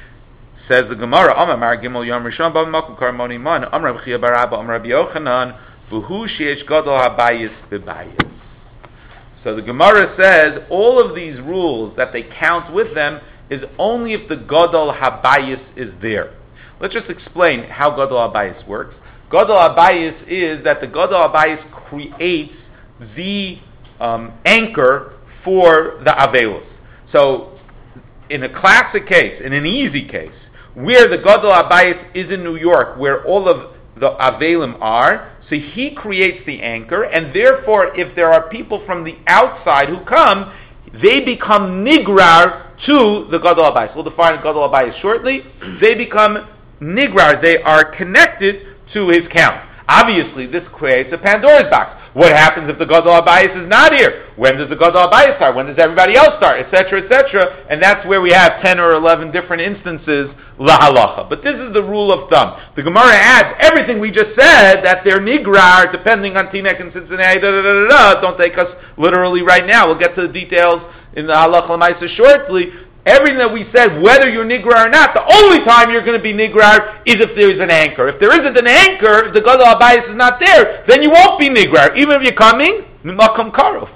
Says the Gemara, Amar Mar Gimel Yom Rishon ba makom karov mona iman, Amar Rabbi Chia bar Abba, Amar Rabbi Yochanan, v'hu sheish gadol habayis b'bayis. So the Gemara says all of these rules that they count with them is only if the Gadol Habayis is there. Let's just explain how Gadol Habayis works. Gadol Habayis is that the Gadol Habayis creates the um, anchor for the Avelos. So in a classic case, in an easy case, where the Gadol Habayis is in New York, where all of the Avelim are, so he creates the anchor, and therefore, if there are people from the outside who come, they become nigrar to the Gadol Habayis. We'll define Gadol Habayis shortly. They become nigrar. They are connected to his count. Obviously, this creates a Pandora's box. What happens if the Gadol Habayis is not here? When does the Gadol Habayis start? When does everybody else start? Etc., et cetera. And that's where we have ten or eleven different instances, la halacha. But this is the rule of thumb. The Gemara adds everything we just said, that they're nigrar, depending on Teaneck and Cincinnati, da da da da da. Don't take us literally right now. We'll get to the details in the halacha l'maisa shortly. Everything that we said, whether you're nigrar or not, the only time you're going to be nigrar is if there is an anchor. If there isn't an anchor, if the Gadol Habayis is not there, then you won't be nigrar, even if you're coming mimakom karov.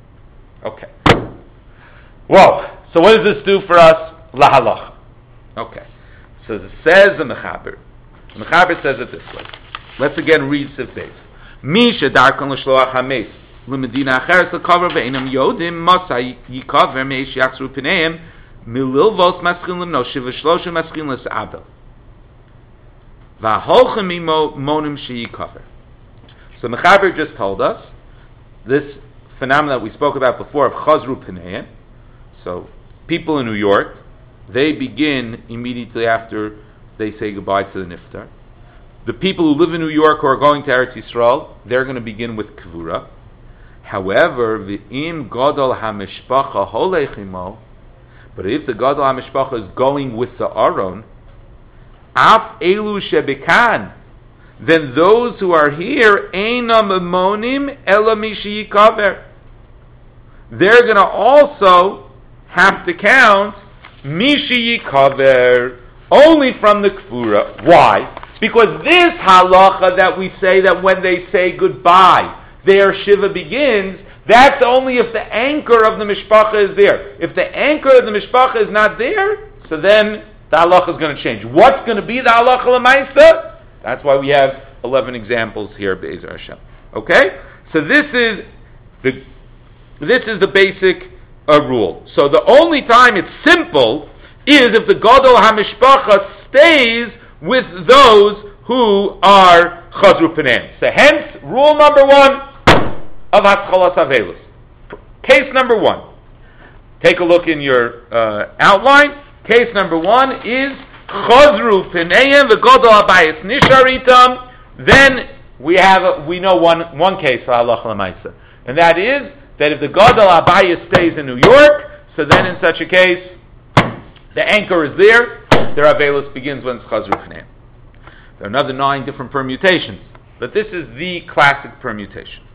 Okay. Whoa. So what does this do for us? La halacha. Okay. So it says the Mechaber. The Mechaber says it this way. Let's again read Sif Beis. Mi shedarkon l'shloach hameis l'medina acheres l'kaver ve'enam yodim masay yikaver meish yaksru p'neim mililvos maschin l'mnoshe v'shloshe maschin l's'abel v'aholchem imo monim sheyikaver. So Mechaber just told us this phenomenon that we spoke about before of chazru p'neim. So people in New York, they begin immediately after they say goodbye to the niftar. The people who live in New York who are going to Eretz Yisrael, they're going to begin with Kavura. However, v'im gadol hamishpacha holechimo, but if the gadol hamishpacha is going with the aron, af elu shebekan, then those who are here einam emonim ela mishi yikaver. They're going to also have to count mishi yikaver only from the kfura. Why? Because this halacha that we say that when they say goodbye, their shiva begins, that's only if the anchor of the mishpacha is there. If the anchor of the mishpacha is not there, so then the halacha is going to change. What's going to be the halacha l'maisa? That's why we have eleven examples here, Be'ezer Hashem. Okay? So this is the this is the basic uh, rule. So the only time it's simple is if the gadol hamishpacha stays with those who are chazru p'neim. So hence, rule number one of Haschalas Avelus. Case number one. Take a look in your uh, outline. Case number one is chazru p'neim v'gadol abayis nisharitam. Then we have we know one one case for halacha l'maisa, and that is that if the gadol abayis stays in New York, so then in such a case the anchor is there. Their avelus begins when it's chazru p'neim. There are another nine different permutations, but this is the classic permutation.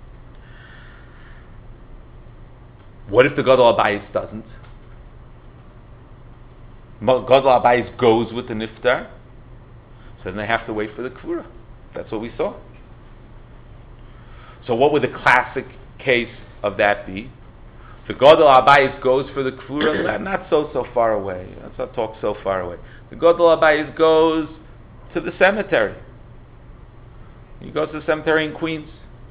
What if the gadol abayis doesn't? Gadol abayis goes with the niftar, so then they have to wait for the kfura. That's what we saw. So what would the classic case of that be? The gadol abayis goes for the kfura, not so so far away. Let's not talk so far away. The gadol abayis goes to the cemetery. He goes to the cemetery in Queens,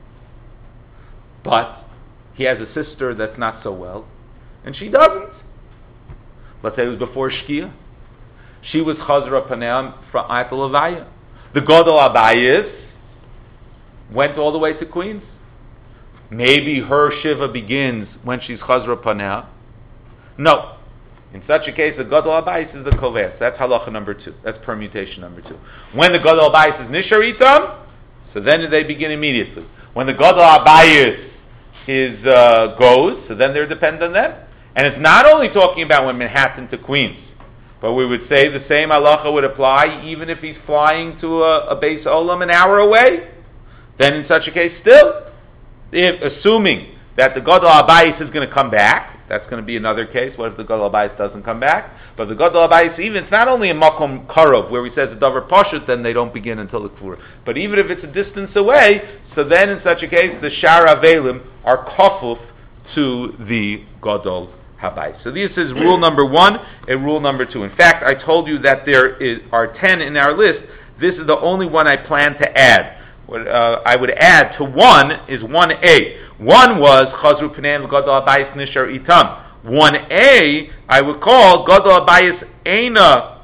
but he has a sister that's not so well, and she doesn't. Let's say it was before Shkia. She was chazra paneim from Ayatul Levaya. The gadol abayis went all the way to Queens. Maybe her shiva begins when she's chazra paneim. No. In such a case, the gadol abayis is the koves. That's halacha number two. That's permutation number two. When the gadol abayis is nisharitam, so then they begin immediately. When the gadol abayis is uh, goes, so then they're dependent on them. And it's not only talking about when Manhattan to Queens, but we would say the same halacha would apply even if he's flying to a, a base olam an hour away. Then in such a case, still, if, assuming that the gadol abayis is going to come back, that's going to be another case. What if the gadol abayis doesn't come back? But the gadol abayis, even it's not only a makom karov where we says a davar pashut, then they don't begin until the kfura. But even if it's a distance away, so then in such a case the shar avelim are kafuf to the gadol habayis. So this is rule number one and rule number two. In fact, I told you that there is, are ten in our list. This is the only one I plan to add. What uh, I would add to one is one A. One was chazru p'neim gadol abayis nishar itam. One A I would call gadol abayis eina.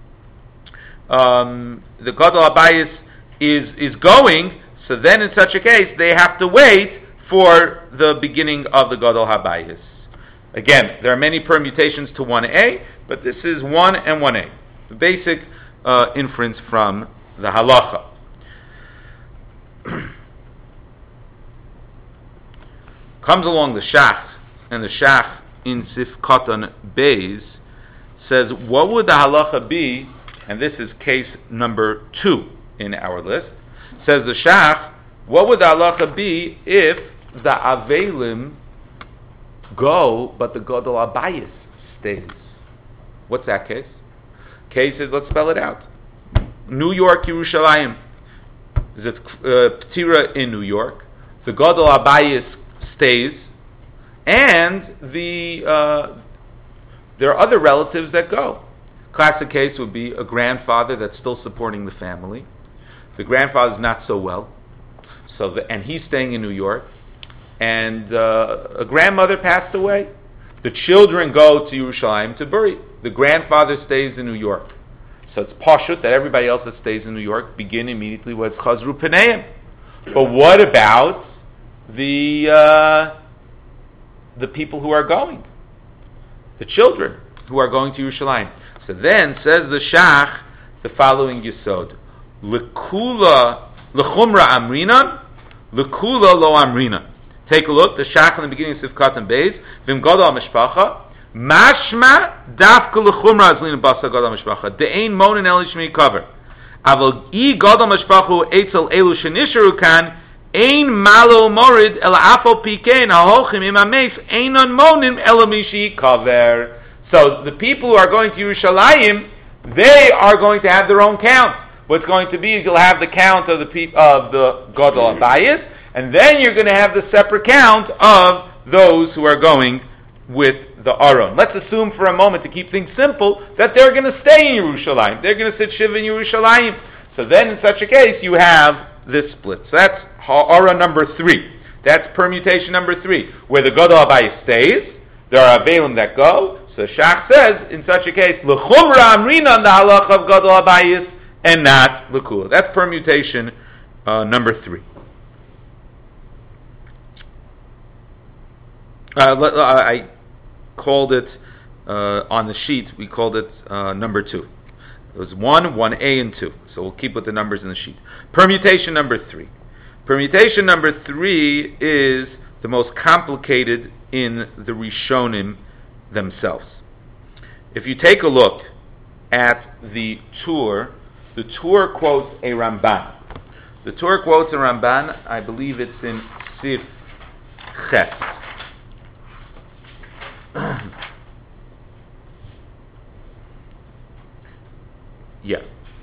Um, the gadol abayis is is going. So then, in such a case, they have to wait for the beginning of the gadol habayis. Again, there are many permutations to one A, but this is one and one A. The basic uh, inference from the halacha. Comes along the shach, and the shach in Sif Katan Beis says, what would the halacha be? And this is case number two in our list. Says the shach, what would the halacha be if the avelim go, but the gadol abayis stays? What's that case? Case is, let's spell it out. New York, Yerushalayim. Is it uh, Ptira in New York? The gadol abayis stays, and the uh, there are other relatives that go. Classic case would be a grandfather that's still supporting the family. The grandfather's not so well, so the, and he's staying in New York. And uh, a grandmother passed away. The children go to Yerushalayim to bury. The grandfather stays in New York. So it's pashut that everybody else that stays in New York begin immediately with chazru p'neim. But what about the uh, the people who are going? The children who are going to Yerushalayim. So then says the shach the following yesod: Lekula lechumra amrina, lekula lo amrina. Take a look, the Shach in the beginning of Sivkat and Beis, Vim Gadol HaMishpacha, Mashma Dafka L'chumra Azlin Basa Gadol HaMishpacha, De'ein Monin El Yishmei Cover. Aval I Gadol HaMishpacha Eitzel Elu Shenisharu Kan, Ein Malo Morid El Afo Pikein HaHochim Im HaMeis, Einon Monim El Mishi Cover. So the people who are going to Yerushalayim, they are going to have their own count. What's going to be is you'll have the count of the peop- of the Gadol Abayis, and then you're going to have the separate count of those who are going with the Aron. Let's assume for a moment, to keep things simple, that they're going to stay in Yerushalayim. They're going to sit Shiva in Yerushalayim. So then in such a case, you have this split. So that's Ha'ara number three. That's permutation number three, where the Gadol Abayis stays. There are Avelim that go. So Shach says, in such a case, L'chumra amrina on the halacha of Gadol Abayis, and not L'kula. That's permutation uh, number three. Uh, uh, I called it, uh, on the sheet, we called it uh, number two. It was one, one A, and two. So we'll keep with the numbers in the sheet. Permutation number three. Permutation number three is the most complicated in the Rishonim themselves. If you take a look at the Tur, the Tur quotes a Ramban. The Tur quotes a Ramban, I believe it's in Sif Ches. Yeah.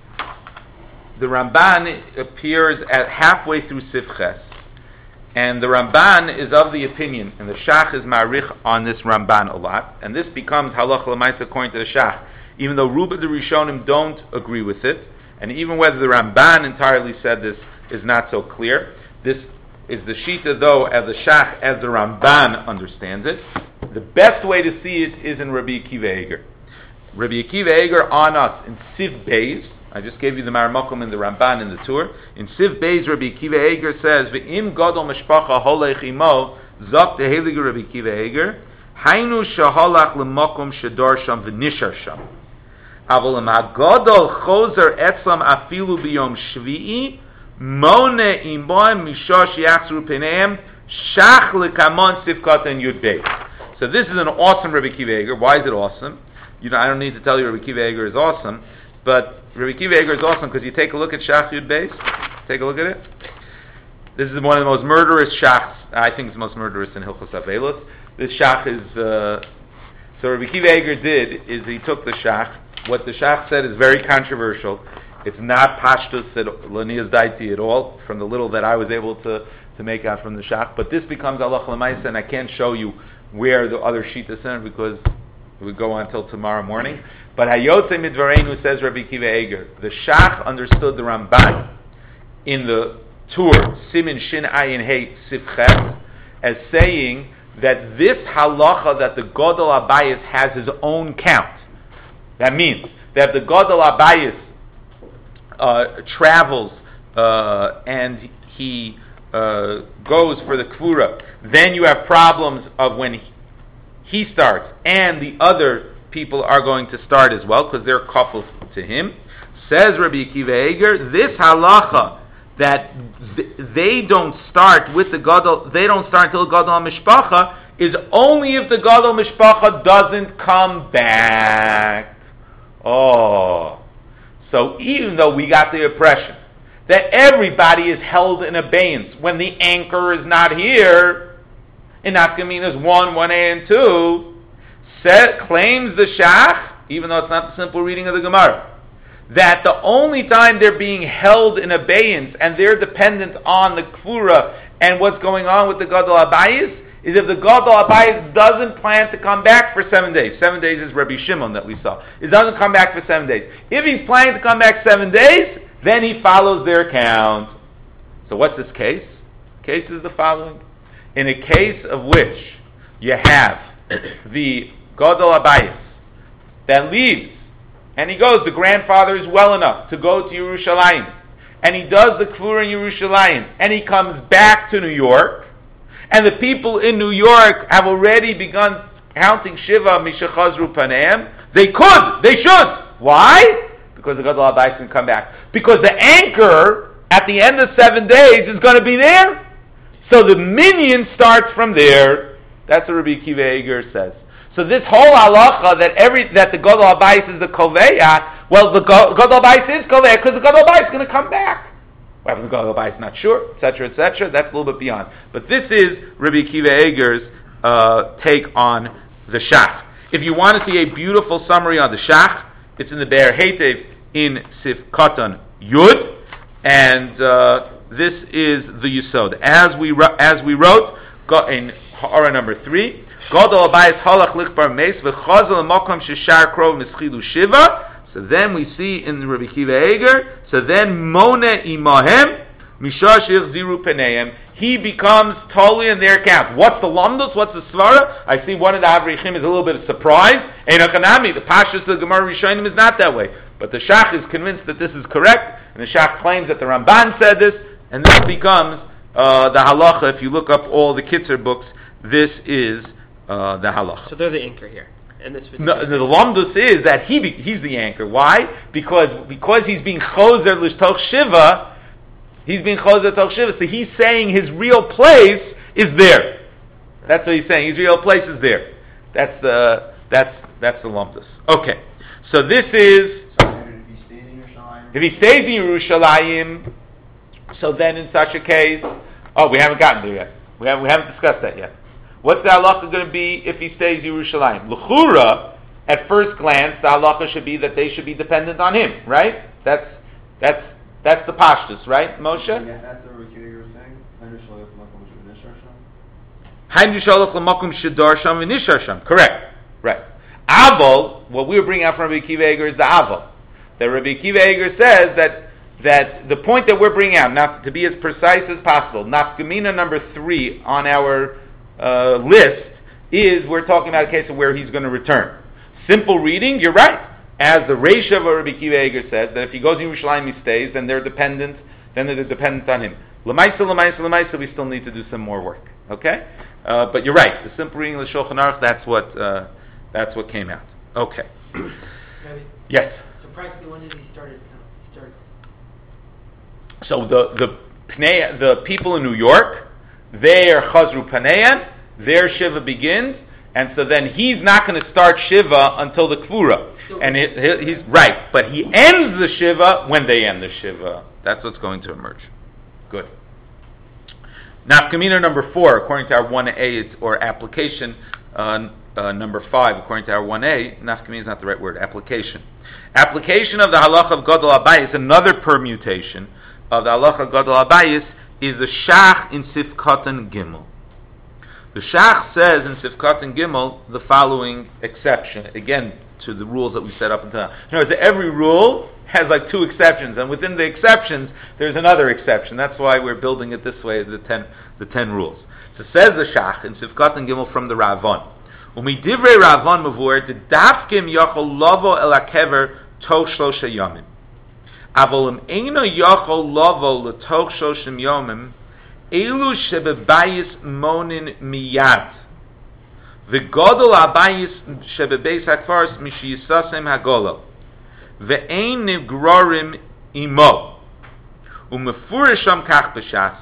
The Ramban appears at halfway through Sif Ches. And the Ramban is of the opinion, and the Shach is ma'arich on this Ramban a lot, and this becomes halacha l'maisa according to the Shach, even though Ruba the Rishonim don't agree with it, and even whether the Ramban entirely said this is not so clear. This is the Shita, though, as the Shach, as the Ramban understands it. The best way to see it is in Rabbi Akiva Eiger. Rabbi Akiva Eiger on us in Siv Beis. I just gave you the Maramakum in the Ramban in the Tur. In Siv Beis, Rabbi Akiva Eiger says, "Ve'im gadol mishpacha holech imo zok tehelig Rabbi Akiva Eiger hainu shaholach lemokum shedor sham v'nishar sham. Aval ha'gadol chozer etzlam afilu biyom shvi'i mone imoim mishosh yachzru peneim shach lekamon sivkat and yud beis." So this is an awesome Rabbi Akiva Eiger. Why is it awesome? You know, I don't need to tell you Rabbi Akiva Eiger is awesome, but Rabbi Akiva Eiger is awesome because you take a look at Shach Yud Beis. Take a look at it. This is one of the most murderous Shachs. I think it's the most murderous in Hilchos Avelos. This Shach is, uh, so Rabbi Akiva Eiger did, is he took the Shach. What the Shach said is very controversial. It's not Pashtus at Lanias Daiti at all, from the little that I was able to, to make out from the Shach. But this becomes Allah L'maisa, and I can't show you where the other sheet is in because it would go on until tomorrow morning. But Hayotze Midvareinu, says Rabbi Akiva Eiger, the Shach understood the Ramban in the Tur, Simin Shin Ayin Hey Sifchet, as saying that this halacha that the Gadol Abayis has his own count. That means that if the Gadol Abayis uh, travels uh, and he uh, goes for the Kvura, then you have problems of when he, he starts and the other people are going to start as well because they're coupled to him. Says Rabbi Akiva Eiger, this halacha that th- they don't start with the Gadol, they don't start until Gadol Mishpacha, is only if the Gadol Mishpacha doesn't come back. Oh. So even though we got the impression that everybody is held in abeyance when the anchor is not here, in Nafkaminas one, one A and two, Set, claims the Shach, even though it's not the simple reading of the Gemara, that the only time they're being held in abeyance and they're dependent on the Kvura and what's going on with the Gadol Abayis is if the Gadol Abayis doesn't plan to come back for seven days. Seven days is Rabbi Shimon that we saw. It doesn't come back for seven days. If he's planning to come back seven days, then he follows their count. So what's this case? Case is the following. In a case of which you have the Gadol Abayis that leaves, and he goes, the grandfather is well enough to go to Yerushalayim, and he does the Kvura in Yerushalayim, and he comes back to New York, and the people in New York have already begun counting Shiva Mishachazru Paneim. They could, they should. Why? Because the Gadol Abayis can come back. Because the anchor at the end of seven days is going to be there. So the minyan starts from there. That's what Rabbi Akiva Eiger says. So this whole halacha that every that the Gadol Habayis is the Koveya, well, the Gadol Habayis is Koveya because the Gadol Habayis is going to come back. Whether the Gadol Habayis is not sure, et cetera, et cetera. That's a little bit beyond. But this is Rabbi Akiva Eiger's uh, take on the Shach. If you want to see a beautiful summary on the Shach, it's in the Be'er Heitev in Sif Katan Yud, and uh, this is the Yisod. As we as we wrote in Ha'ara number three, Gadol Habayis halach lichbar meis v'chazal makom sheshar krov mischilu shiva. So then we see in Rabbi Akiva Eiger. So then mone imahem mishah sheichziru peneihem. He becomes totally in their camp. What's the lamdus? What's the svara? I see one of the Avrichim is a little bit of surprise. Einakanami, the Pashas of the Gemara Rishonim is not that way. But the Shach is convinced that this is correct, and the Shach claims that the Ramban said this, and this becomes uh, the halacha. If you look up all the Kitzur books, this is uh, the halacha. So they're the anchor here. In this no, the lamdus is that he be, he's the anchor. Why? Because because he's being chozer l'shtoch shiva. He's being chozer l'shtoch shiva. So he's saying his real place is there. That's what he's saying. His real place is there. That's the that's that's the lamdus. Okay. So this is. If he stays in Yerushalayim, so then in such a case, oh, we haven't gotten there yet. We haven't, we haven't discussed that yet. What's the halacha going to be if he stays in Yerushalayim? L'chura, at first glance, the halacha should be that they should be dependent on him, right? That's that's that's the pashtus, right, Moshe? Yeah, that's the Rabbi Akiva was saying. Haim Yishalach l'makom shedar sham v'nishar sham. Correct, right. Aval, what we were bringing out from Rabbi Akiva Eiger is the aval. That Rabbi Akiva Eiger says that that the point that we're bringing out, not to be as precise as possible, nafkamina number three on our uh, list is we're talking about a case of where he's going to return. Simple reading, you're right. As the Reisha of Rabbi Akiva Eiger says, that if he goes to Yerushalayim, he stays, then they're dependent, then they're dependent on him. Lamaisa, lamaisa, lamaisa, we still need to do some more work. Okay? Uh, but you're right. The simple reading of the Shulchan Aruch, that's what, uh, that's what came out. Okay. Maybe. Yes? Practically, when did he start it? Start? So the the Pnei, the people in New York, their Chazru Paneyan, their Shiva begins, and so then he's not going to start Shiva until the Kvura. So and it, he, he's right, but he ends the Shiva when they end the Shiva. That's what's going to emerge. Good. Nafkamina number four, according to our one A, or application, uh, uh, number five, according to our one A, nafkamina is not the right word, application. Application of the halacha of Gadol Habayis, another permutation of the halacha of Gadol Habayis, is the Shach in Sif Katan Gimel. The Shach says in Sif Katan Gimel the following exception, again, to the rules that we set up until now. In other words, every rule has like two exceptions, and within the exceptions, there's another exception. That's why we're building it this way, the ten, the ten rules. So says the Shach in Sif Katan Gimel from the Ravan. Umidivrei Ravan mavur the dafkim yachol lavo el hakever toch shlosha yomim. Avol im eino yachol lavo letoch shloshim yomim elu shebebayis monin miyad. V'godol habayis shebebeis hakfaros mishiyisasem hagolo. Ve'ein nivgrorim imo. Umefurisham kach b'shas.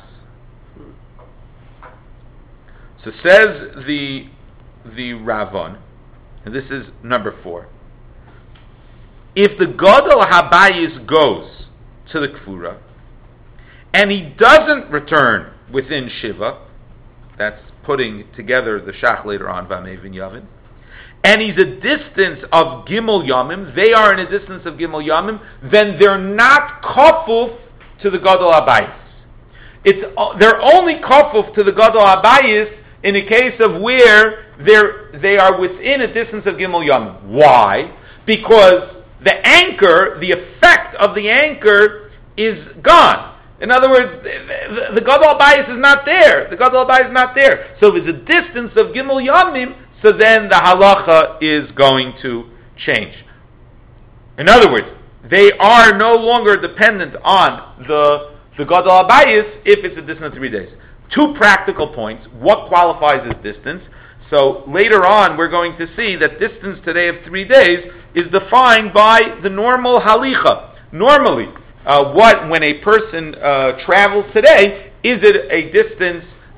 So says the the Ravan, and this is number four. If the Gadol Habayis goes to the Kfura, and he doesn't return within Shiva, that's putting together the Shach later on, Vamevin Yavin, and he's a distance of Gimel Yamim, they are in a distance of Gimel Yamim, then they're not kafuf to the Gadol Habayis. It's, they're only kafuf to the Gadol Habayis in a case of where they're, they are within a distance of Gimel Yamim. Why? Because the anchor, the effect of the anchor is gone. In other words, the, the Gadol Habayis is not there. The Gadol Habayis is not there. So if it's a distance of Gimel Yamim, so then the halacha is going to change. In other words, they are no longer dependent on the, the Gadol Habayis if it's a distance of three days. Two practical points. What qualifies as distance? So later on, we're going to see that distance today of three days is defined by the normal halicha. Normally, uh, what when a person uh, travels today, is it a distance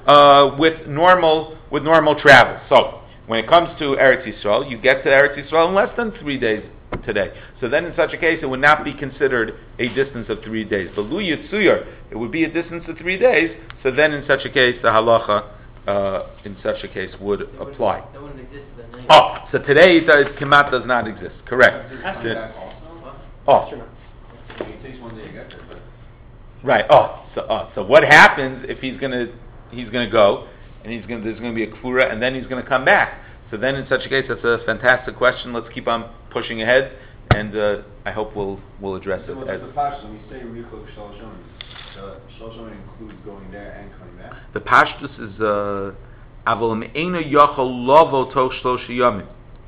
uh, with normal with normal travel. So when it comes to Eretz Yisrael, you get to Eretz Yisrael in less than three days today. So then in such a case, it would not be considered a distance of three days. But Lu Yitzuyar, it would be a distance of three days. So then in such a case, the halacha uh, in such a case would That wouldn't- apply. That wouldn't exist then. anyway. Oh, so today it does, Kemat does not exist. Correct. Does it That's come The- back also? oh, Astronauts. I mean, it takes one day to get there, but right. Oh, so uh, so what happens if he's gonna he's gonna go and he's gonna there's gonna be a kfura and then he's gonna come back? So then in such a case, that's a fantastic question. Let's keep on pushing ahead, and uh, I hope we'll we'll address so it. what's As, the pashtus when we say Richok Shalshon? So Shalshon includes going there and coming back. the pashtus is uh, Avol me'ena yachol lavo toch shlosha yamim.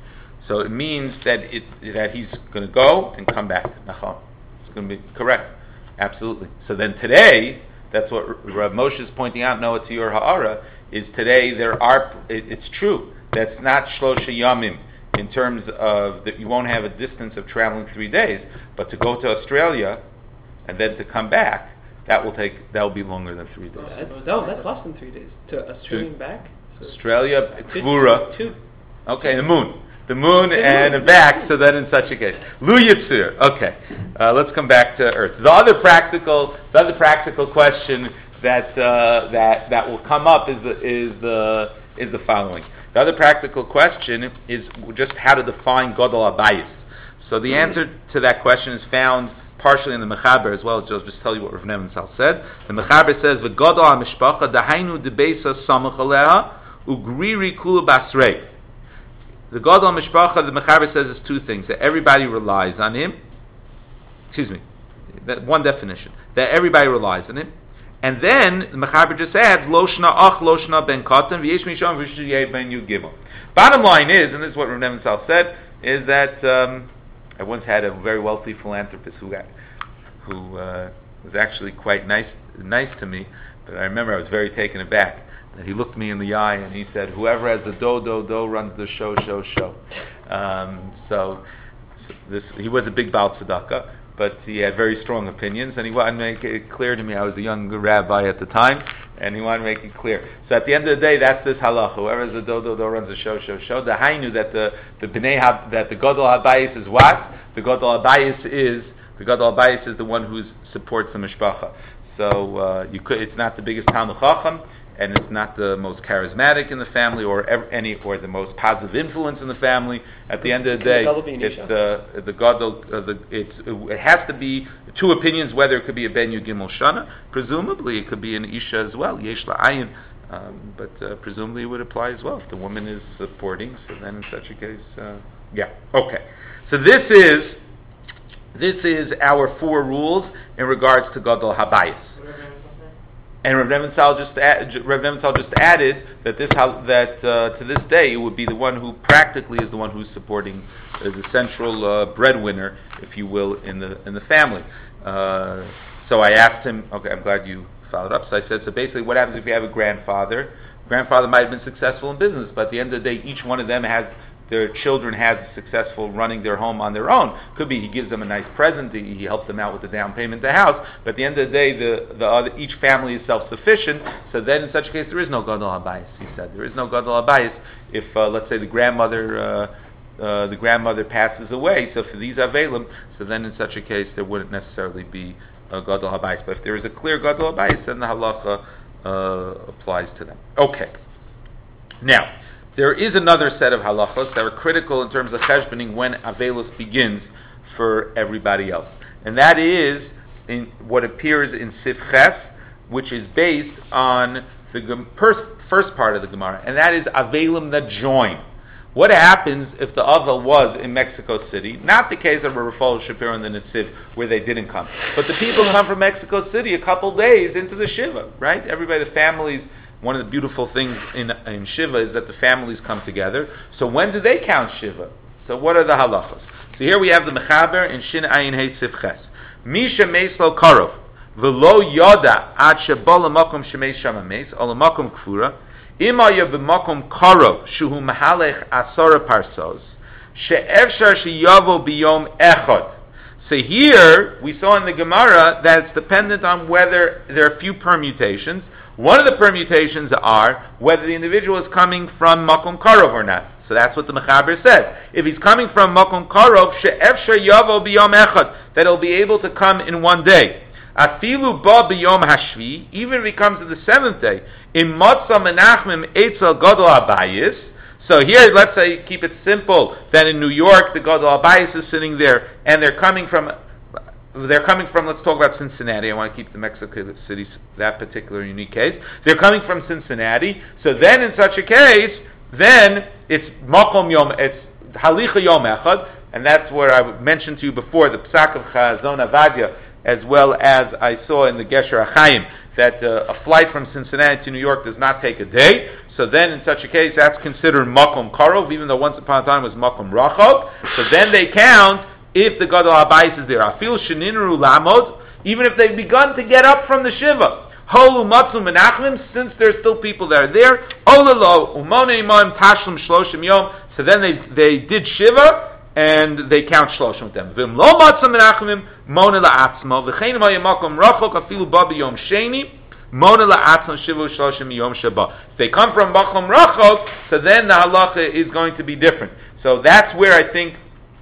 So it means that it that he's going to go and come back. Nachon. It's going to be correct. Absolutely. So then today, that's what Rav Moshe is pointing out. Noah Tziyur Ha'ara is today there are. It, it's true. That's not shlosha yamim in terms of that you won't have a distance of traveling three days. But to go to Australia and then to come back, that will take that will be longer than three days. Uh, no, that's less than three days. To Australian back? So Australia, two- Kvura. Two. Okay, the moon. The moon The and moon. back, so then in such a case. Lu Yitzur. Okay. Uh, let's come back to Earth. The other practical the other practical question that uh, that that will come up is the is the is the following. The other practical question is just how to define Godol Abayis. So the answer to that question is found partially in the Mechaber as well. I'll just tell you what Rav Nebenzahl said. The Mechaber says, "V'Godol HaMishpacha dahainu debeisa samach aleha ugriri kula basrei." The Godol Mishpacha, the Mechaber says, is two things: that everybody relies on him. Excuse me, that one definition: that everybody relies on him. And then the Mechaber just adds, "Lo shna ach, lo shna ben katan, v'yesh misham v'shiyeh ben yud gimel." Bottom line is, and this is what Rav Nebenzahl said, is that um, I once had a very wealthy philanthropist who got, who uh, was actually quite nice nice to me, but I remember I was very taken aback. And he looked me in the eye and he said, "Whoever has the do do do runs the show show show." Um, so, so this he was a big Baal Tzedakah, but he had very strong opinions, and he wanted to make it clear to me. I was a young rabbi at the time, and he wanted to make it clear. So at the end of the day, that's this halacha. Whoever has the do do do runs the show show show. The hainu that the the bnei hab, that the gadol habayis is what? The gadol habayis is the gadol habayis is the one who supports the mishpacha. So uh, you could. It's not the biggest talmid chacham, and it's not the most charismatic in the family, or ever, any, or the most positive influence in the family. At the end of the day, it's the the gadol. Uh, the it's it has to be two opinions whether it could be a ben yu gimel shana. Presumably, it could be an isha as well. Yesh la'ayin, um, but uh, presumably it would apply as well if the woman is supporting. So then, in such a case, uh, yeah, okay. So this is this is our four rules in regards to gadol habayis. And Rav Nebenzahl just add, Rav Nebenzahl just added that this that uh, to this day it would be the one who practically is the one who's supporting uh, the central uh, breadwinner, if you will, in the in the family. Uh, so I asked him. Okay, I'm glad you followed up. So I said, so basically, what happens if you have a grandfather? Grandfather might have been successful in business, but at the end of the day, each one of them has. Their children have successful running their home on their own. Could be he gives them a nice present, he, he helps them out with the down payment of the house. But at the end of the day, the, the other, each family is self-sufficient. So then, in such a case, there is no gadol habayis. He said there is no gadol habayis if, uh, let's say, the grandmother uh, uh, the grandmother passes away. So for these avelim, so then in such a case, there wouldn't necessarily be a gadol habayis. But if there is a clear gadol habayis, then the halacha uh, applies to them. Okay. Now. There is another set of halachos that are critical in terms of cheshboning when Avelus begins for everybody else. And that is in what appears in Sif Ches, which is based on the first part of the Gemara, and that is Avelim that join. What happens if the Avel was in Mexico City? Not the case of Rafal Shapiro and the Netziv, where they didn't come. But the people come from Mexico City a couple days into the Shiva, right? Everybody, the families. One of the beautiful things in, in Shiva is that the families come together. So when do they count Shiva? So what are the halachas? So here we have the Mechaber in Shin Ayin Hey Sif Ches. Misha Meis Lo Karov V'lo Yoda Ad Shebo L'Makom Shemeis Shama Meis O L'Makom Kfura Ima Yo B'Makom Karov Shuhu Mahalech Asora Parsos She'efshar Sheyavo B'Yom Echad. So here we saw in the Gemara that it's dependent on whether there are a few permutations. One of the permutations are whether the individual is coming from Makom Karov or not. So that's what the Mechaber says. If he's coming from Makom Karov, she'efshar yavo b'yom echad, that he'll be able to come in one day. Afilu ba b'yom hashvi, even if he comes to the seventh day. Im motza menachmim etzel gadol abayis. So here, let's say, keep it simple, that in New York, the gadol abayis is sitting there, and they're coming from, they're coming from, let's talk about Cincinnati. I want to keep the Mexico City, that particular unique case. They're coming from Cincinnati, so then in such a case, then it's makom yom, it's halicha yom echad, and that's where I mentioned to you before, the psak of Chazon Avadia, as well as I saw in the Gesher HaChaim, that uh, a flight from Cincinnati to New York does not take a day. So then, in such a case, that's considered makom karov, even though once upon a time it was makom rachov. So then they count if the gadol habayis is there. Afil sheninru lamod, even if they've begun to get up from the shiva. Holu matzu menachlim, since there's still people that are there. Olalo umone imam tashlum shloshim yom. So then they they did shiva, and they count shloshim with them. V'im lo matzah menachemim mona la'atzmo v'chein ma yemakom rachok afilu ba b'yom sheni mona la'atzmo shivu shloshim yom shaba. If they come from makom rachok, so then the halacha is going to be different. So that's where I think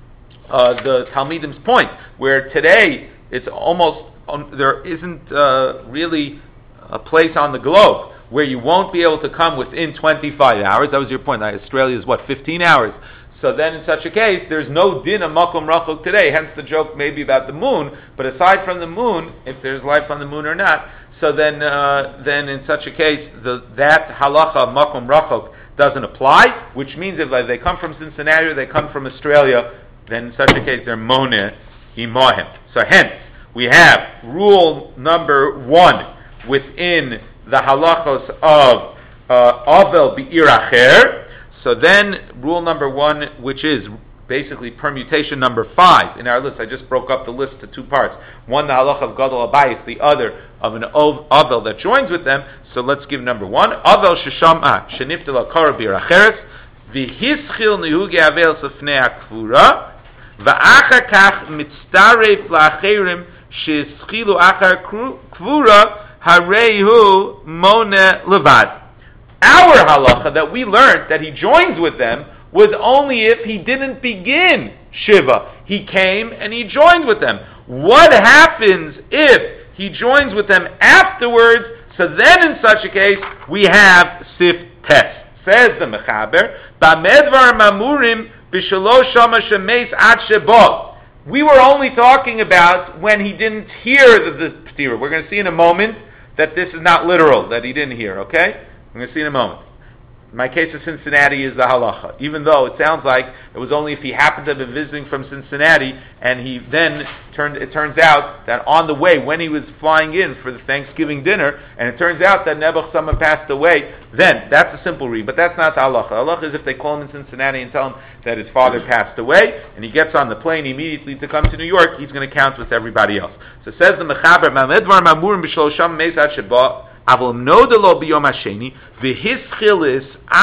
uh, the Talmidim's point, where today it's almost um, there isn't uh, really a place on the globe where you won't be able to come within twenty-five hours. That was your point. Australia is what, fifteen hours. So then in such a case, there's no din of makom rachok today, hence the joke maybe about the moon, but aside from the moon, if there's life on the moon or not, so then uh, then in such a case, the, that halacha of makom rachok doesn't apply, which means if they come from Cincinnati or they come from Australia, then in such a case they're moneh imohem. So hence, we have rule number one within the halachos of uh, avel bi'ir acher. So then, rule number one, which is basically permutation number five in our list. I just broke up the list to two parts. One, the halach of gadol habayis, the other of an avel that joins with them. So let's give number one. Avel shesham'a sheniftel akara bir acheres v'hischil nehuge avel sefnei akvura v'achar kach mitztaref la'acherim sheschilu achar kvura hareihu mone levad. Our halacha that we learned that he joins with them was only if he didn't begin Shiva. He came and he joined with them. What happens if he joins with them afterwards? So then in such a case, we have Sif Tes. Says the Mechaber, Bamedvar Mamurim B'shalosh Shama Shemeis Ad Sheba. We were only talking about when he didn't hear the, the P'tira. We're going to see in a moment that this is not literal, that he didn't hear, okay? I'm going to see in a moment. My case of Cincinnati is the halacha, even though it sounds like it was only if he happened to have been visiting from Cincinnati, and he then turned. It turns out that on the way, when he was flying in for the Thanksgiving dinner, and it turns out that Nebuch Sama passed away, then that's a simple read, but that's not the halacha. The halacha is if they call him in Cincinnati and tell him that his father passed away, and he gets on the plane immediately to come to New York, he's going to count with everybody else. So says the Mechaber, Mamedvar Mamurim B'Shlosham Meizat Sheba. Avol nodelo biyom hasheni v'hischilis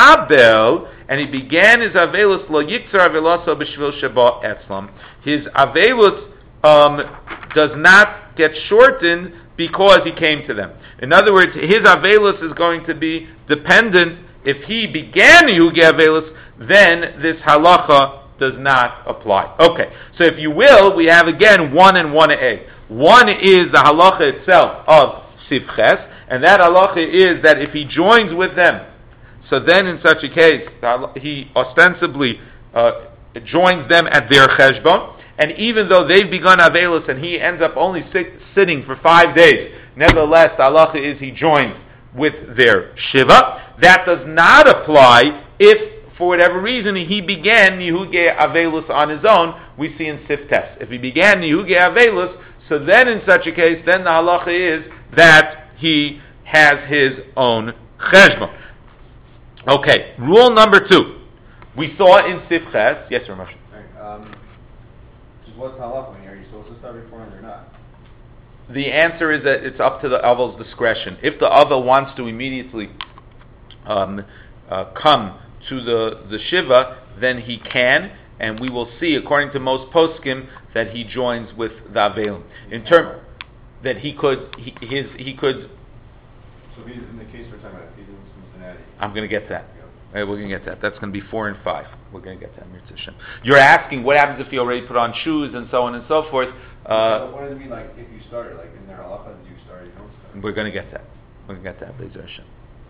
abel, and he began his avelus lo yiktzar aveloso b'shvil sheba etzlam. His avelus um, does not get shortened because he came to them. In other words, his avelus is going to be dependent. If he began yuge avelus, then this halacha does not apply. Okay, so if you will, we have again one and one a. One is the halacha itself of sivches. And that halacha is that if he joins with them, so then in such a case, he ostensibly uh, joins them at their cheshbon, and even though they've begun avelus and he ends up only sit, sitting for five days, nevertheless, the halacha is he joins with their shiva. That does not apply if, for whatever reason, he began nihuge avelus on his own. We see in Siftes. If he began nihuge avelus, so then in such a case, then the halacha is that he has his own cheshbon. Okay, rule number two. We saw in Sifches. Yes, Ramesh. Right, um, just what's halacha here? Are you supposed to start beforehand or not? The answer is that it's up to the avel's discretion. If the avel wants to immediately um, uh, come to the, the shiva, then he can, and we will see, according to most poskim, that he joins with the avelim. In term that he could, he, his he could So if he's in the case we're talking about, if he's in Cincinnati. I'm going to get that. Yeah. Uh, we're going to get that. That's going to be four and five. We're going to get that. Mirza Hashem. You're asking what happens if you already put on shoes and so on and so forth. Uh, what does it mean, like, if you started, like, in their halacha, do you start, you don't start? we're going to get that. We're going to get that. Mirza Hashem.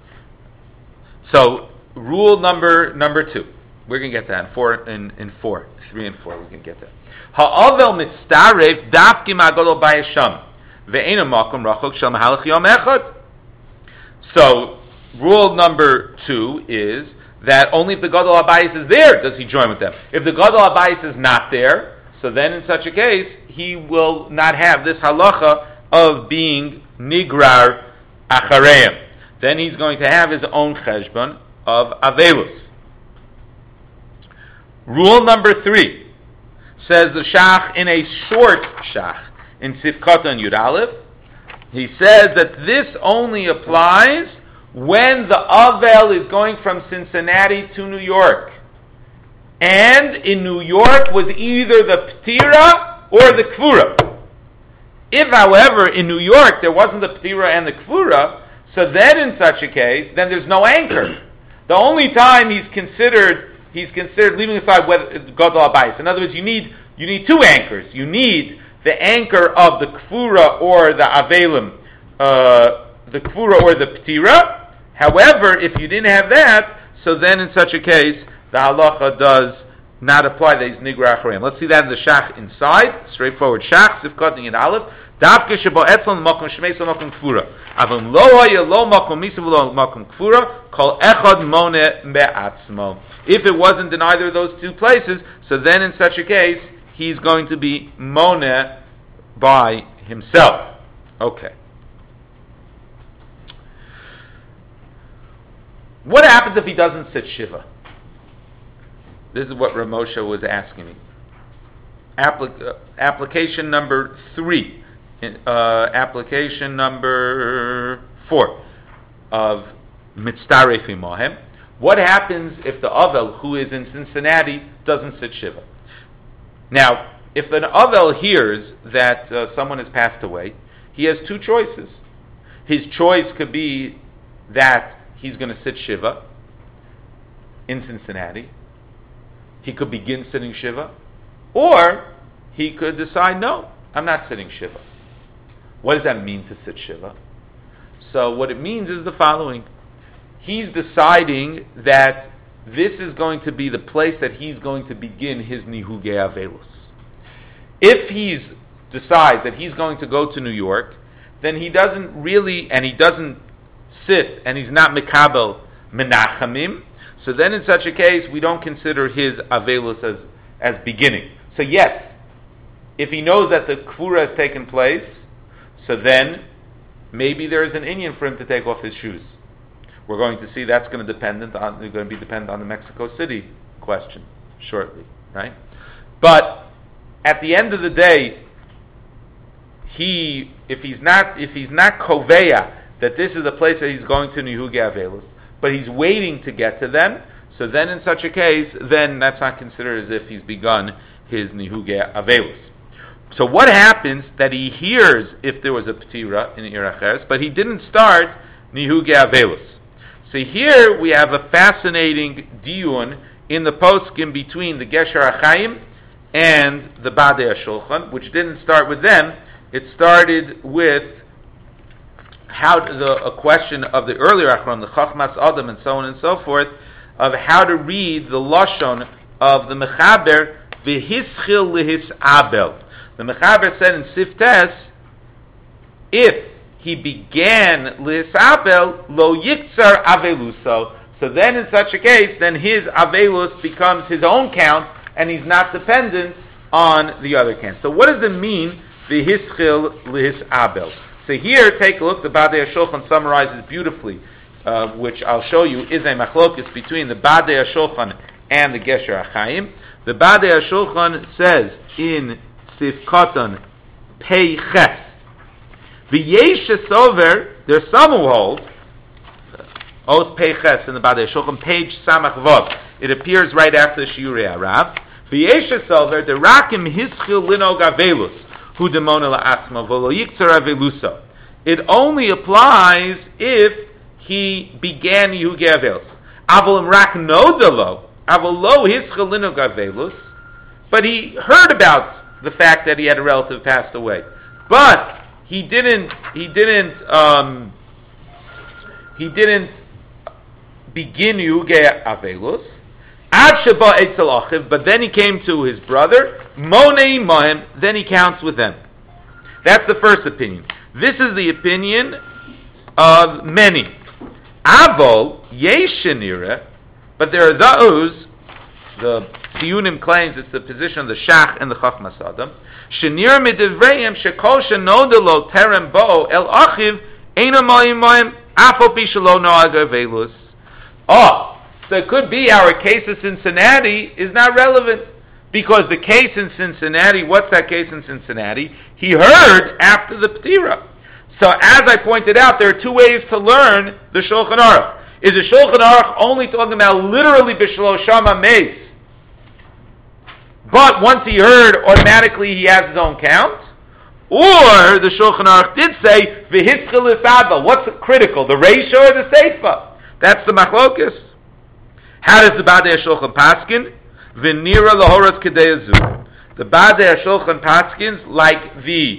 So rule number number two. We're going to get that in four, in, in four, three and four. We're going to get that. Ha'avel mitztarev dafki ma'agolo b'yasham ve'ena makom rachok shel mahalach yom echad. So rule number two is that only if the gadol habayis is there does he join with them. If the gadol habayis is not there, so then in such a case he will not have this halacha of being nigrar achareim. Then he's going to have his own cheshbon of avelus. Rule number three says the Shach in a short Shach in Sifkatan Yud Aleph. He says that this only applies when the Avel is going from Cincinnati to New York, and in New York was either the Ptira or the Kfura. If, however, in New York there wasn't the Ptira and the Kfura, so then in such a case, then there's no anchor. The only time he's considered He's considered leaving aside whether it's gadol habayis. In other words, you need you need two anchors. You need the anchor of the kfura or the avelim, uh, the kfura or the ptira. However, if you didn't have that, so then in such a case, the halacha does not apply. That he's nigra achareim. Let's see that in the shach inside. Straightforward shach sifkat in aleph. Davke shebo etzon makom shmeis makom kfura. Avim lo haya lo makom misav lo makom kfura. Kol echad mone be'atzmo. If it wasn't in either of those two places, so then in such a case, he's going to be mone by himself. Okay. What happens if he doesn't sit Shiva? This is what Ramosha was asking me. Appli- uh, application number three. Uh, application number four of Mitztaref Imohem. What happens if the Avel, who is in Cincinnati, doesn't sit Shiva? Now, if an Avel hears that uh, someone has passed away, he has two choices. His choice could be that he's going to sit Shiva in Cincinnati. He could begin sitting Shiva. Or he could decide, no, I'm not sitting Shiva. What does that mean to sit Shiva? So what it means is the following. He's deciding that this is going to be the place that he's going to begin his Nihugei Avelus. If he decides that he's going to go to New York, then he doesn't really, and he doesn't sit, and he's not Mekabel Menachamim, so then in such a case, we don't consider his Avelus as, as beginning. So yes, if he knows that the Kfura has taken place, so then maybe there is an inyan for him to take off his shoes. We're going to see that's going to dependent on going to be dependent on the Mexico City question shortly, right? But at the end of the day, he if he's not if he's not koveya that this is the place that he's going to Nihugei Avelus, but he's waiting to get to them, so then in such a case, then that's not considered as if he's begun his Nihugei Avelus. So what happens that he hears if there was a Ptira in Iracheres, but he didn't start Nihugei Avelus? So here we have a fascinating diyun in the poskim between the Gesher HaChaim and the Badei HaShulchan, which didn't start with them. It started with how to, the, a question of the earlier Achron, the Chachmas Adam, and so on and so forth, of how to read the lashon of the Mechaber v'hischil lihis abel. The Mechaber said in Siftes, if he began L'Isabel Lo Yitzar Aveluso. So then in such a case, then his Avelus becomes his own count, and he's not dependent on the other count. So what does it mean, V'hischil L'Isabel? So here, take a look, the Badei HaShulchan summarizes beautifully, uh, which I'll show you, is a machlokes between the Badei HaShulchan and the Gesher HaChaim. The Badei HaShulchan says in Sifkatan Pei Ches, V'yesh over, there's some who hold, Oath Peiches in the Badei HaShulchan, page Samach Vav. It appears right after the Shiurei Harav. V'yesh over, the Rakim Hischil Linog Avelus, Hu Demona La'atzma, V'lo Yiktzar Aveluso. it only applies if he began Yehugei Avelus. Avolim rak nodalo, avolo hischalinu gavelus, but he heard about the fact that he had a relative passed away, but he didn't. He didn't. Um, he didn't begin Yehugei Avelus. Ad sheba etzel achiv, but then he came to his brother. Monei mohem, then he counts with them. That's the first opinion. This is the opinion of many. Avol yeshenira, but there are those. The Tiyunim claims it's the position of the Shach and the Chachmas Adam. Shenir midivreim shekol shenodelo terem bo el achiv eina moim moim afo pi shelo noag avelus. Oh, so it could be our case of Cincinnati is not relevant because the case in Cincinnati. What's that case in Cincinnati? He heard after the Ptira. So as I pointed out, there are two ways to learn the Shulchan Aruch. Is the Shulchan Aruch only talking about literally b'shelo shama meis? But once he heard, automatically he has his own count? Or the Shulchan Aruch did say, v'hitzchel ifadla. What's critical, the ratio or the seifa? That's the machlokus. How does the Badei HaShulchan paskin? V'nira lahoras kedei azu. The Badei HaShulchan paskins like the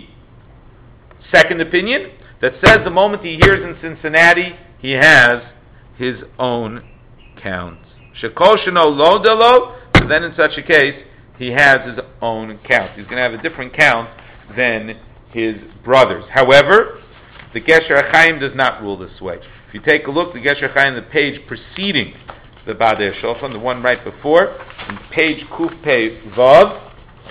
second opinion that says the moment he hears in Cincinnati, he has his own count. Shekol sheno lo delo. So then in such a case, he has his own count. He's going to have a different count than his brothers. However, the Gesher HaChaim does not rule this way. If you take a look, the Gesher HaChaim, the page preceding the Badei HaShulchan, the one right before, in page Kuf Pei Vav,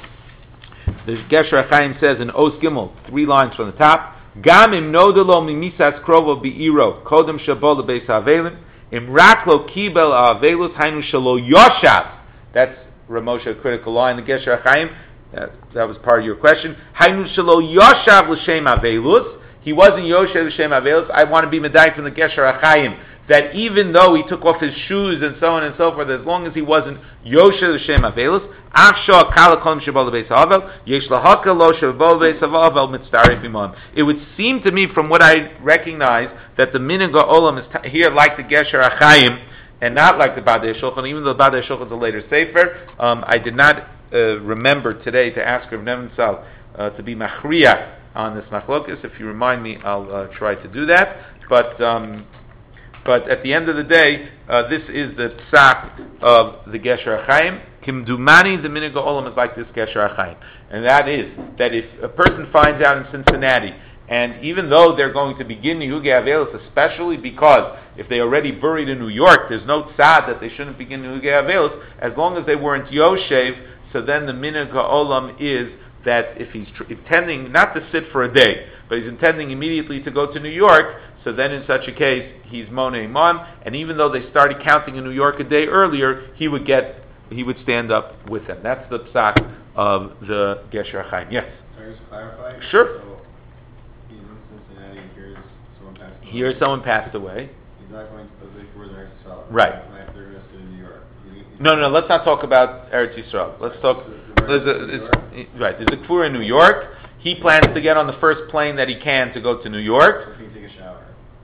the Gesher HaChaim says in Os Gimel, three lines from the top, Gam im nodelo mimisas krovo bi'iro, kodem shabo lebeis ha'avelim, im raklo kibel ha'avelus, hainu shalo yoshav. That's Ramosha critical law in the Gesher HaChaim. That, that was part of your question. Hainu shelo yoshav l'shem avelus. He wasn't yoshev l'shem avelus. I want to be medayik from the Gesher HaChaim that even though he took off his shoes and so on and so forth, as long as he wasn't yoshev l'shem avelus, achsha kalakom shebol lebeis havel yesh lahaka lo shebol lebeis havel mitzdarif imam. It would seem to me, from what I recognize, that the minhag ha'olam is t- here like the Gesher HaChaim, and not like the Badei HaShulchan, even though the Badei HaShulchan is a later sefer. Um, I did not uh, remember today to ask Rav Nevensal uh, to be machriya on this machlokus. If you remind me, I'll uh, try to do that. But um, but at the end of the day, uh, this is the psak of the Gesher HaChaim. Kimdumani, the minhag ha'olam is like this Gesher HaChaim, and that is that if a person finds out in Cincinnati, and even though they're going to begin Yehugei Avelus, especially because if they already buried in New York, there's no tzad that they shouldn't begin Yehugei Avelus, as long as they weren't Yoshev, so then the minhag ha'olam is that if he's tr- intending not to sit for a day, but he's intending immediately to go to New York, so then in such a case, he's Monei Imam, and even though they started counting in New York a day earlier, he would get, he would stand up with them. That's the psak of the Gesher HaChaim. Yes? Can I just clarify? Sure. So, he's in Cincinnati and hears someone passed away. Here someone passed away. He's not going to the where they're Israel. Right. They're arrested in New York. He, No, no, let's not talk about Eretz Yisrael. Let's talk. There's a, it's, right, there's a kfur in New York. He plans to get on the first plane that he can to go to New York. So he can take a shower.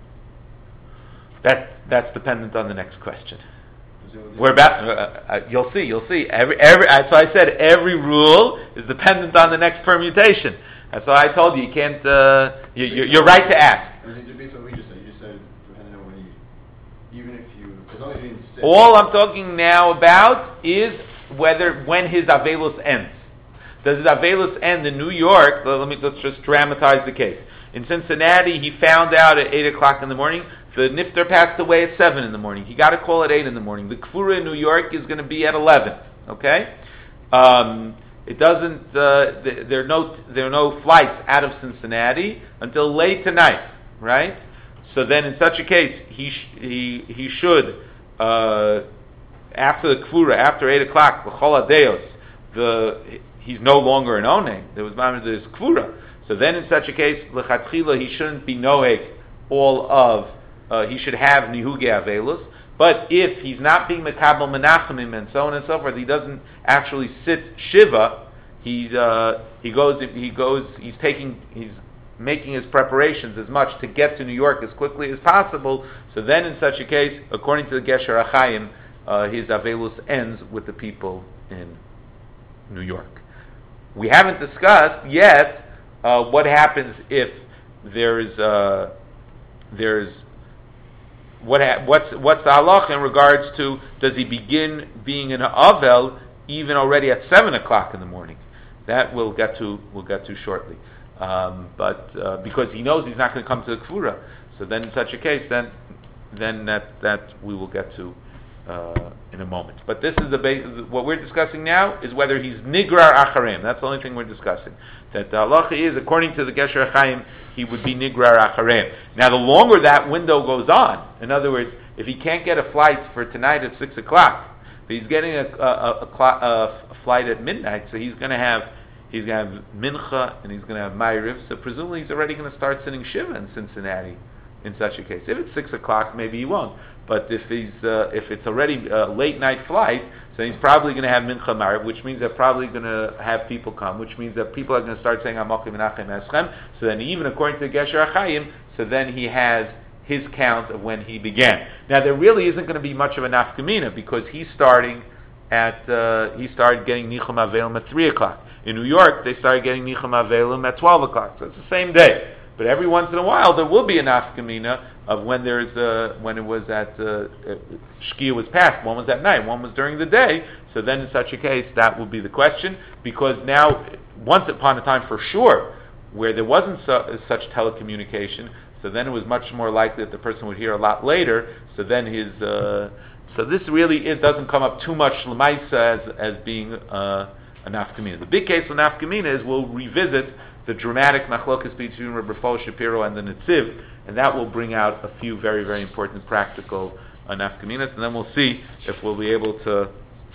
That that's dependent on the next question. We're about. Uh, uh, you'll see. You'll see. Every every. Uh, so I said every rule is dependent on the next permutation. That's why I told you you can't. Uh, you, you're, you're right to ask. I mean, based on what we just said, you just said depending on when you, even if you, as long as you didn't sit. All I'm talking now about is whether when his avelus ends. Does his avelus end in New York? Let me let's just dramatize the case. In Cincinnati, he found out at eight o'clock in the morning. The nifter passed away at seven in the morning. He got a call at eight in the morning. The kfura in New York is going to be at eleven. Okay, um, it doesn't. Uh, th- there are no there are no flights out of Cincinnati until late tonight. Right. So then, in such a case, he sh- he he should uh, after the kfura after eight o'clock l'chol hadeos, the he's no longer an onen. There was there's kfura. So then, in such a case, l'chatchila he shouldn't be noeg all of. Uh, he should have Nihugei Avelus, but if he's not being Mekabel Menachemim and so on and so forth, he doesn't actually sit Shiva. He's uh, he goes he goes he's taking he's making his preparations as much to get to New York as quickly as possible. So then, in such a case, according to the Gesher HaChaim, uh, his Avelus ends with the people in New York. We haven't discussed yet uh, what happens if there's uh, there's what ha- what's what's the halacha in regards to, does he begin being an Avel even already at seven o'clock in the morning? That we'll get to we'll get to shortly. Um, but uh, because he knows he's not going to come to the Kfura, so then in such a case, then then that that we will get to uh, in a moment. But this is the base. What we're discussing now is whether he's Nigrar Acharem. That's the only thing we're discussing. That the halacha is, according to the Gesher Chaim, he would be Nigrar Acharem. Now, the longer that window goes on, in other words, if he can't get a flight for tonight at six o'clock, but he's getting a, a, a, a, a flight at midnight, so he's going to have he's going to have mincha and he's going to have ma'ariv. So presumably he's already going to start sitting shiva in Cincinnati. In such a case, if it's six o'clock, maybe he won't. But if he's uh, if it's already a late night flight, so he's probably going to have mincha ma'ariv, which means they're probably going to have people come, which means that people are going to start saying Amokim Menachem Eschem. So then, even according to Gesher HaChaim, so then he has his count of when he began. Now, there really isn't going to be much of a nafkamina because he's starting at uh, he started getting Nichum Avelim at three o'clock. In New York, they started getting Nichum Avelim at twelve o'clock. So it's the same day. But every once in a while, there will be an nafkamina of when there's uh, when it was at uh, uh, Shkia was passed. One was at night, one was during the day. So then, in such a case, that will be the question. Because now, once upon a time, for sure, where there wasn't su- such telecommunication, so then it was much more likely that the person would hear a lot later. So then his uh, so this really it doesn't come up too much l'maisa as as being uh, a nafkamina. The big case of nafkamina is we'll revisit the dramatic machlokas between Rabbi Rafal Shapiro and the Netziv, and that will bring out a few very, very important practical uh, nafkaminas, and then we'll see if we'll be able to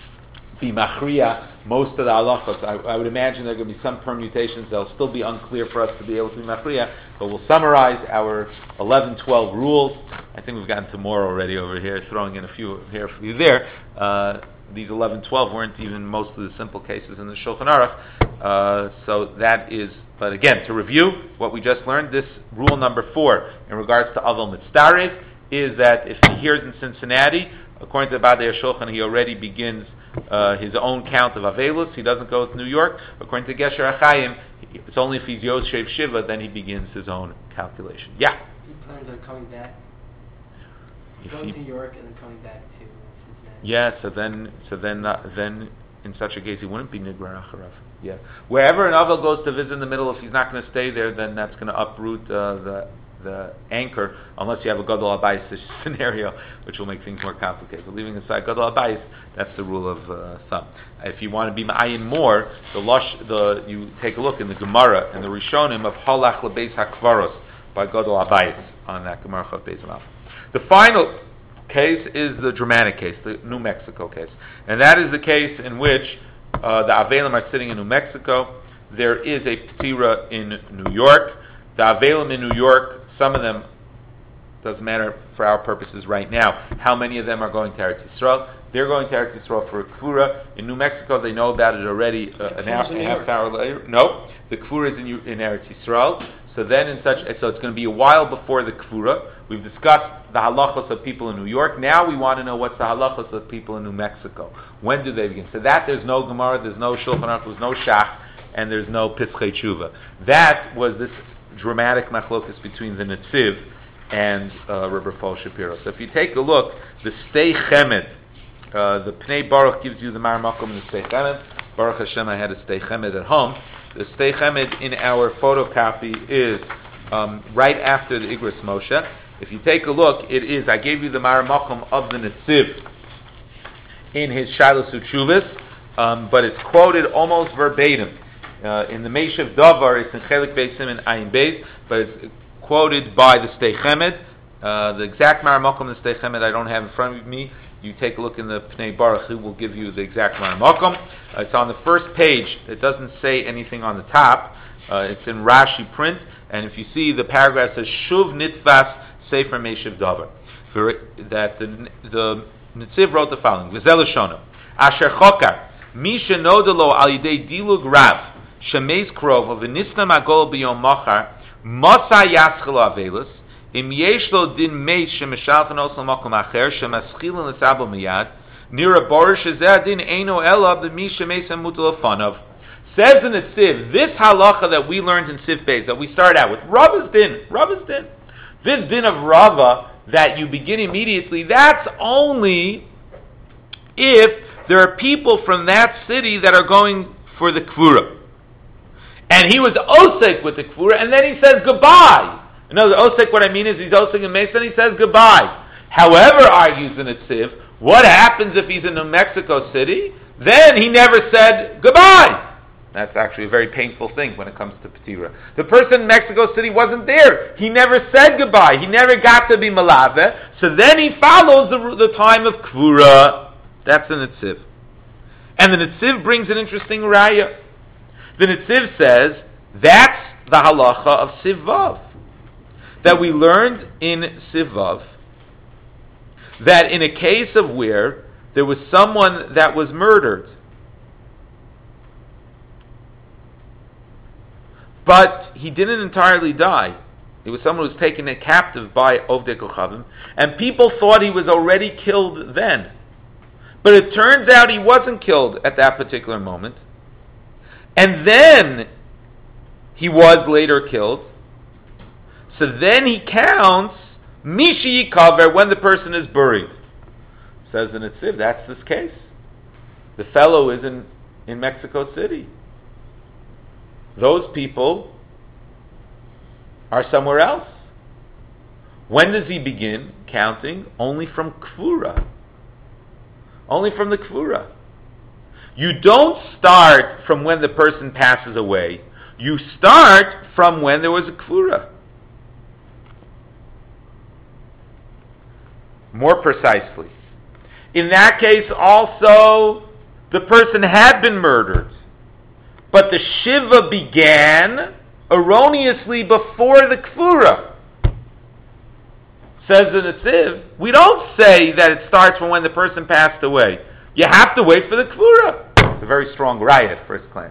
be machriya most of the halachos. I, I would imagine there are going to be some permutations that'll still be unclear for us to be able to be machriya, but we'll summarize our eleven twelve rules. I think we've gotten to more already over here, throwing in a few here, a few there. Uh, these eleven twelve weren't even most of the simple cases in the Shulchan Aruch, uh, so that is. But again, to review what we just learned, this rule number four in regards to Avel Mitzdarev is that if he hears in Cincinnati, according to the Badei Shulchan, he already begins uh, his own count of Avelus. He doesn't go to New York. According to Gesher HaChaim, it's only if he's Yoshev Shiva, then he begins his own calculation. Yeah? He plans on coming back, If going he, to New York and then coming back to Cincinnati. yeah, so then, so then, uh, then in such a case, he wouldn't be Nigrar Acharav. Yeah, wherever an Avel goes to visit in the middle, if he's not going to stay there, then that's going to uproot uh, the the anchor, unless you have a Gadol Abayis scenario, which will make things more complicated. But leaving aside Gadol Abayis, that's the rule of uh, thumb. If you want to be ma'ayin more, the lush, the you take a look in the Gemara and the Rishonim of Halach Lebeis Hakvaros by Gadol Abayis on that Gemara Chav Beis Rav. The final case is the dramatic case, the New Mexico case, and that is the case in which Uh, the Avelim are sitting in New Mexico. There is a Ptira in New York. The Avelim in New York, some of them, doesn't matter for our purposes right now, how many of them are going to Eretz Yisrael. They're going to Eretz Yisrael for a Kfura. In New Mexico, they know about it already uh, an hour, a half hour later. No, the Kfura is in, in Eretz Yisrael. So then in such, so it's going to be a while before the Kfura. We've discussed the halachos of people in New York. Now we want to know what's the halachos of people in New Mexico. When do they begin? So that there's no Gemara, there's no Shulchan Aruch, there's no Shach, and there's no Pischei Tshuva. That was this dramatic machlokas between the Netziv and uh, Rabbi Rafal Shapiro. So if you take a look, the Stei Chemed, uh, the Pnei Baruch gives you the Mar Makom and the Stei Chemed. Baruch Hashem, I had a Stei Chemed at home. The Stei Chemed in our photocopy is um, right after the Igros Moshe. If you take a look, it is, I gave you the Mar Makom of the Netziv in his Shalos Utshuvas, um, but it's quoted almost verbatim. Uh, in the Meishav Davar, it's in Chelik Beis Siman Ayin Beis, but it's quoted by the Stei Chemed. Uh, the exact Mar Makom of the Stei Chemed I don't have in front of me. You take a look in the Pnei Baruch, who will give you the exact Mar Makom. Uh, it's on the first page. It doesn't say anything on the top. Uh, it's in Rashi print, and if you see, the paragraph says Shuv Nitvas Sefer Meishav Davar. That the the Netziv wrote the following: V'zel Shona Asher Chokar Misha Nodelo Al Yidei Dilug Rav Shemeis Krov V'Nisna Magol B'Yom Machar Masa yaschel avelus. Im yesh lo din meis shemeshalten osel makom acher shemaschilin l'sabo miyad. Nira borish ezeh din eino ela b'mi shemeis hamutal afanav. Says in the Siv, this halacha that we learned in Siv Beis, that we start out with, Rava's din, Rava's din. This din of Rava that you begin immediately, that's only if there are people from that city that are going for the Kvura. And he was osek with the Kvura, and then he says goodbye. You know, the osek, what I mean is he's osek in Mesa, and he says goodbye. However, argues in a Tziv, what happens if he's in New Mexico City? Then he never said goodbye. That's actually a very painful thing when it comes to Petira. The person in Mexico City wasn't there. He never said goodbye. He never got to be Malave. So then he follows the, the time of Kvura. That's the Netziv. And the Netziv brings an interesting raya. The Netziv says, that's the halacha of Sivav. That we learned in Sivav, that in a case of where there was someone that was murdered, but he didn't entirely die. It was someone who was taken captive by Ovdei Kochavim, and people thought he was already killed then. But it turns out he wasn't killed at that particular moment. And then he was later killed. So then he counts Mishi Yikaver when the person is buried. Says the Netziv, that's this case. The fellow is in, in Mexico City. Those people are somewhere else. When does he begin counting? Only from Kvura. Only from the Kvura. You don't start from when the person passes away. You start from when there was a Kvura. More precisely, in that case also, the person had been murdered, but the Shiva began erroneously before the Kvura. Says the Netziv, we don't say that it starts from when the person passed away. You have to wait for the Kvura. It's a very strong riot at first glance.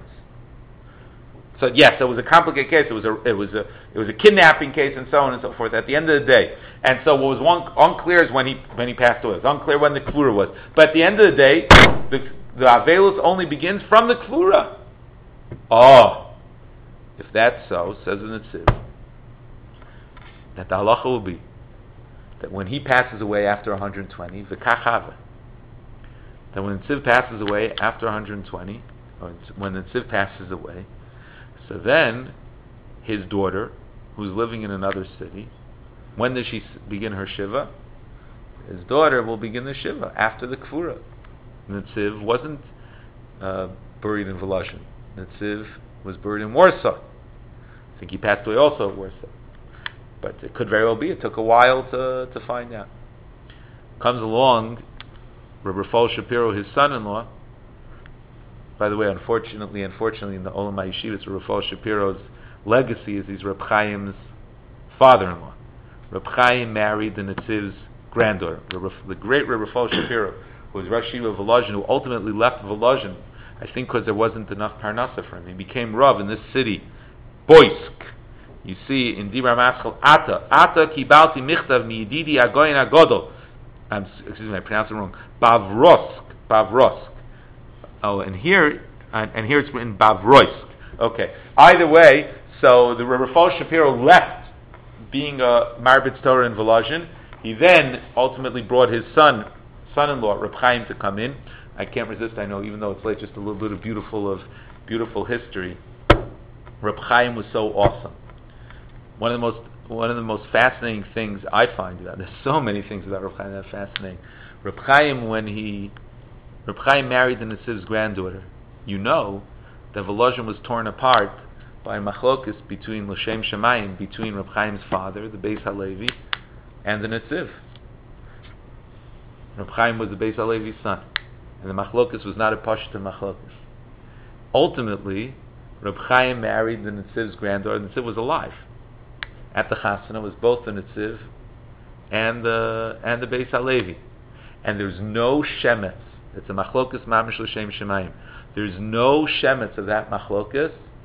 So yes, it was a complicated case. It was a it was a it was a kidnapping case and so on and so forth. At the end of the day, and so what was one, unclear is when he when he passed away. It was unclear when the Kvura was. But at the end of the day, the the Avelus only begins from the Kvura. Oh, if that's so, says the Netziv, that the halacha will be that when he passes away after one hundred twenty, v'kachava, that when the Netziv passes away after one hundred twenty, or when the Netziv passes away, so then his daughter, who's living in another city, when does she begin her Shiva? His daughter will begin the Shiva after the Kvura. Netziv wasn't uh, buried in Volozhin. Netziv was buried in Warsaw. I think he passed away also at Warsaw. But it could very well be. It took a while to to find out. Comes along Rabbi Rafal Shapiro, his son-in-law. By the way, unfortunately, unfortunately, in the Olam HaYeshivas, Rabbi Rafal Shapiro's legacy is he's Reb Chaim's father-in-law. Reb Chaim married the Netziv's granddaughter, the great Reb Rafal Shapiro, who was Rosh Yeshiva of Volozhin, who ultimately left Volozhin, I think because there wasn't enough parnasa for him. He became Rav in this city, Boisk. You see in Dibra Maschal, Ata, Ata kibalti michtav miyididi agoyin agodol. I'm, excuse me, I pronounced it wrong. Bavrosk, Bavrosk. Oh, and here, and, and here it's written Bavroisk. Okay. Either way, so the Reb Rafal Shapiro left being a Marbitz Torah in Volozhin. He then ultimately brought his son, son-in-law, Reb Chaim, to come in. I can't resist, I know, even though it's late, just a little bit of beautiful of beautiful history. Reb Chaim was so awesome. One of the most one of the most fascinating things I find about, there's so many things about Reb Chaim that are fascinating. Reb Chaim, when he Reb Chaim married the Netziv's granddaughter, you know that Volozhin was torn apart by machlokus between L'Shem Shemayim, between Reb Chaim's father, the Beis HaLevi, and the Netziv. Reb Chaim was the Beis HaLevi's son, and the machlokus was not a pashta machlokus. Ultimately, Reb Chaim married the Netziv's granddaughter. The Netziv was alive. At the Chasana was both the Netziv and the and the Beis HaLevi, and there's no shemetz. It's a machlokus mamish l'shem shemayim. There's no shemetz of that machlokus